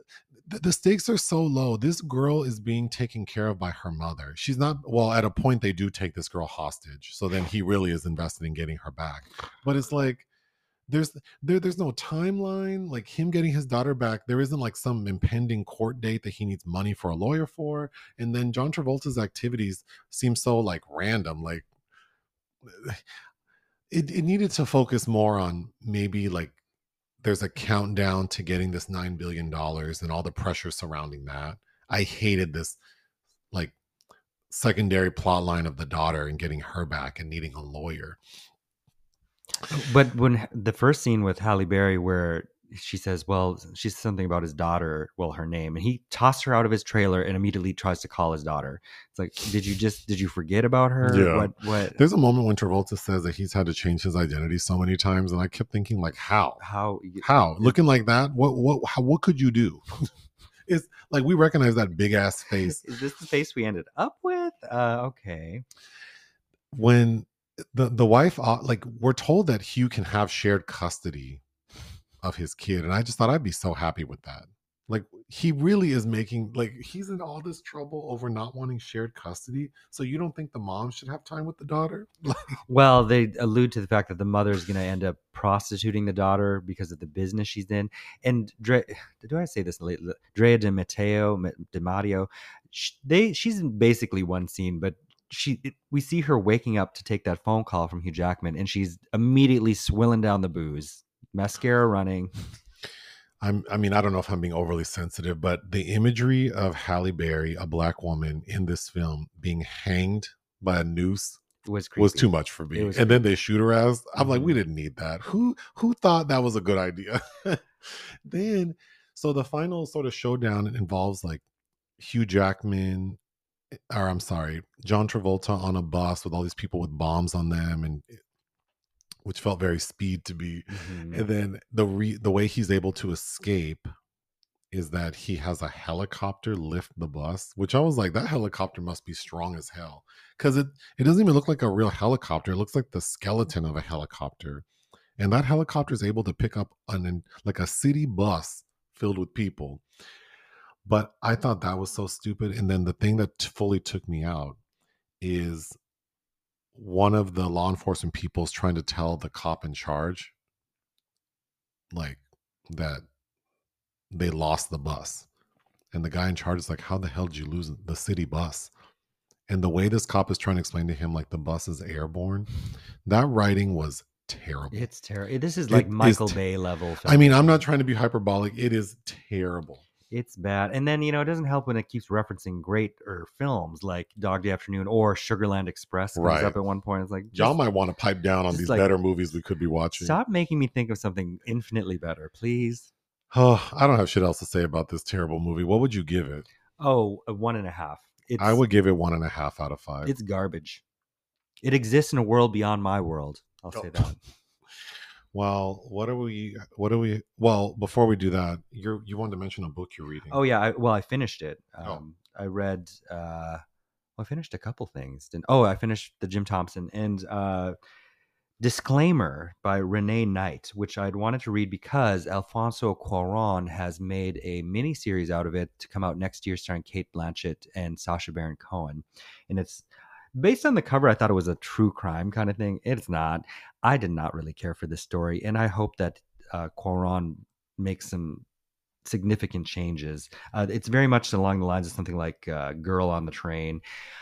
the stakes are so low. This girl is being taken care of by her mother. She's not, well, at a point they do take this girl hostage. So then he really is invested in getting her back. But it's like, there's no timeline. Like him getting his daughter back, there isn't like some impending court date that he needs money for a lawyer for. And then John Travolta's activities seem so like random. Like it needed to focus more on maybe like there's a countdown to getting this $9 billion and all the pressure surrounding that. I hated this like secondary plot line of the daughter and getting her back and needing a lawyer. But when the first scene with Halle Berry where she says, well, she says something about his daughter, well, her name, and he tossed her out of his trailer and immediately tries to call his daughter. It's like, did you forget about her? Yeah. What? There's a moment when Travolta says that he's had to change his identity so many times, and I kept thinking, like, how looking like that? What could you do? It's like we recognize that big ass face. Is this the face we ended up with? Okay. When the wife, like, we're told that Hugh can have shared custody of his kid, and I just thought I'd be so happy with that. Like, he really is making, like, he's in all this trouble over not wanting shared custody. So you don't think the mom should have time with the daughter? Well, they allude to the fact that the mother is going to end up prostituting the daughter because of the business she's in. And do I say this late? Drea de Matteo, she's in basically one scene, but we see her waking up to take that phone call from Hugh Jackman, and she's immediately swilling down the booze, mascara running. I mean, I don't know if I'm being overly sensitive, but the imagery of Halle Berry, a black woman in this film, being hanged by a noose It was was creepy. too much for It me. was And then creepy. they shoot her ass. I'm like, we Mhm. didn't need that. Who thought that was a good idea? Then, so the final sort of showdown involves like Hugh Jackman, or I'm sorry, John Travolta on a bus with all these people with bombs on them, and which felt very Speed to be. Mhm. And then the way he's able to escape is that he has a helicopter lift the bus, which I was like, that helicopter must be strong as hell, because it doesn't even look like a real helicopter. It looks like the skeleton of a helicopter, and that helicopter is able to pick up like a city bus filled with people. But I thought that was so stupid. And then the thing that fully took me out is one of the law enforcement people is trying to tell the cop in charge, like, that they lost the bus. And the guy in charge is like, how the hell did you lose the city bus? And the way this cop is trying to explain to him, like, the bus is airborne, that writing was terrible. It's terrible. This is like Michael Bay level film. I mean, I'm not trying to be hyperbolic. It is terrible. It's bad. And then, it doesn't help when it keeps referencing greater films like Dog Day Afternoon or Sugarland Express comes Right. up at one point. It's like, Y'all might want to pipe down on these better movies we could be watching. Stop making me think of something infinitely better, please. Oh, I don't have shit else to say about this terrible movie. What would you give it? Oh, a 1.5. I would give it 1.5 out of 5. It's garbage. It exists in a world beyond my world. I'll say that. Well, well, before we do that, you wanted to mention a book you're reading. Oh yeah, I finished it. I read I finished a couple things. I finished the Jim Thompson and Disclaimer by Renee Knight, which I'd wanted to read because Alfonso Cuarón has made a mini series out of it to come out next year starring Cate Blanchett and Sacha Baron Cohen. And it's based on the cover, I thought it was a true crime kind of thing. It's not. I did not really care for this story, and I hope that Cuarón makes some significant changes. It's very much along the lines of something like Girl on the Train,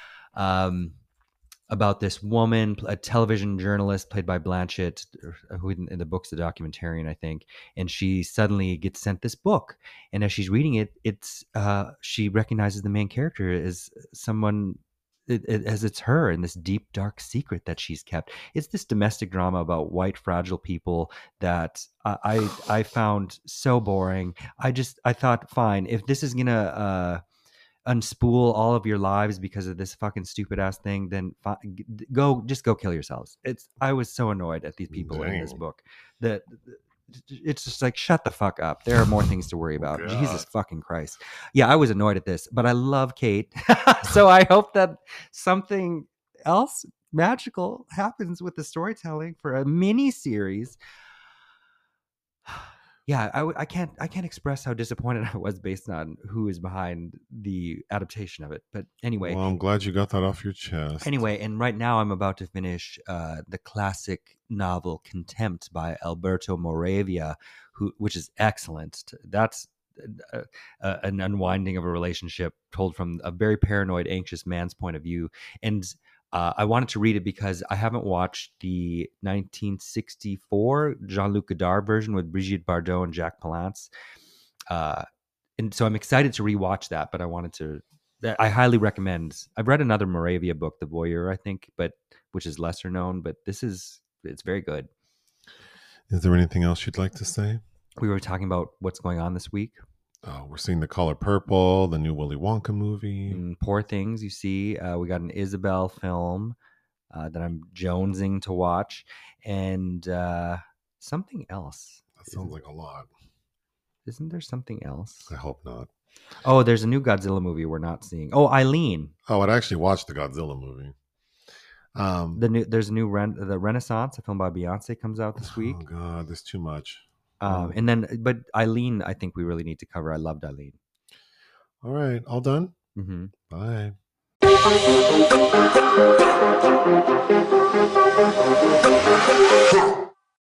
about this woman, a television journalist played by Blanchett, who in the book's a documentarian, I think, and she suddenly gets sent this book, and as she's reading it, she recognizes the main character as someone. As it's her and this deep dark secret that she's kept. It's this domestic drama about white fragile people that I found so boring. I thought, fine, if this is gonna unspool all of your lives because of this fucking stupid ass thing, then go kill yourselves. I was so annoyed at these people in this book that it's just like, shut the fuck up. There are more things to worry about. Jesus fucking Christ. Yeah, I was annoyed at this, but I love Cate. So I hope that something else magical happens with the storytelling for a mini series. Yeah, I can't express how disappointed I was based on who is behind the adaptation of it. But anyway, well, I'm glad you got that off your chest. Anyway, and right now I'm about to finish the classic novel Contempt by Alberto Moravia, which is excellent. That's an unwinding of a relationship told from a very paranoid, anxious man's point of view. And I wanted to read it because I haven't watched the 1964 Jean-Luc Godard version with Brigitte Bardot and Jack Palance. And so I'm excited to rewatch that, but I highly recommend. I've read another Moravia book, The Voyeur, I think, which is lesser known, but it's very good. Is there anything else you'd like to say? We were talking about what's going on this week. We're seeing The Color Purple, the new Willy Wonka movie. Poor Things, you see. We got an Isabel film that I'm jonesing to watch. And something else. That sounds like a lot. Isn't there something else? I hope not. Oh, there's a new Godzilla movie we're not seeing. Oh, Eileen. Oh, I'd actually watched the Godzilla movie. There's a new The Renaissance, a film by Beyonce, comes out this week. Oh God, there's too much. But Eileen, I think we really need to cover. I loved Eileen. All right, all done. Mm-hmm. Bye.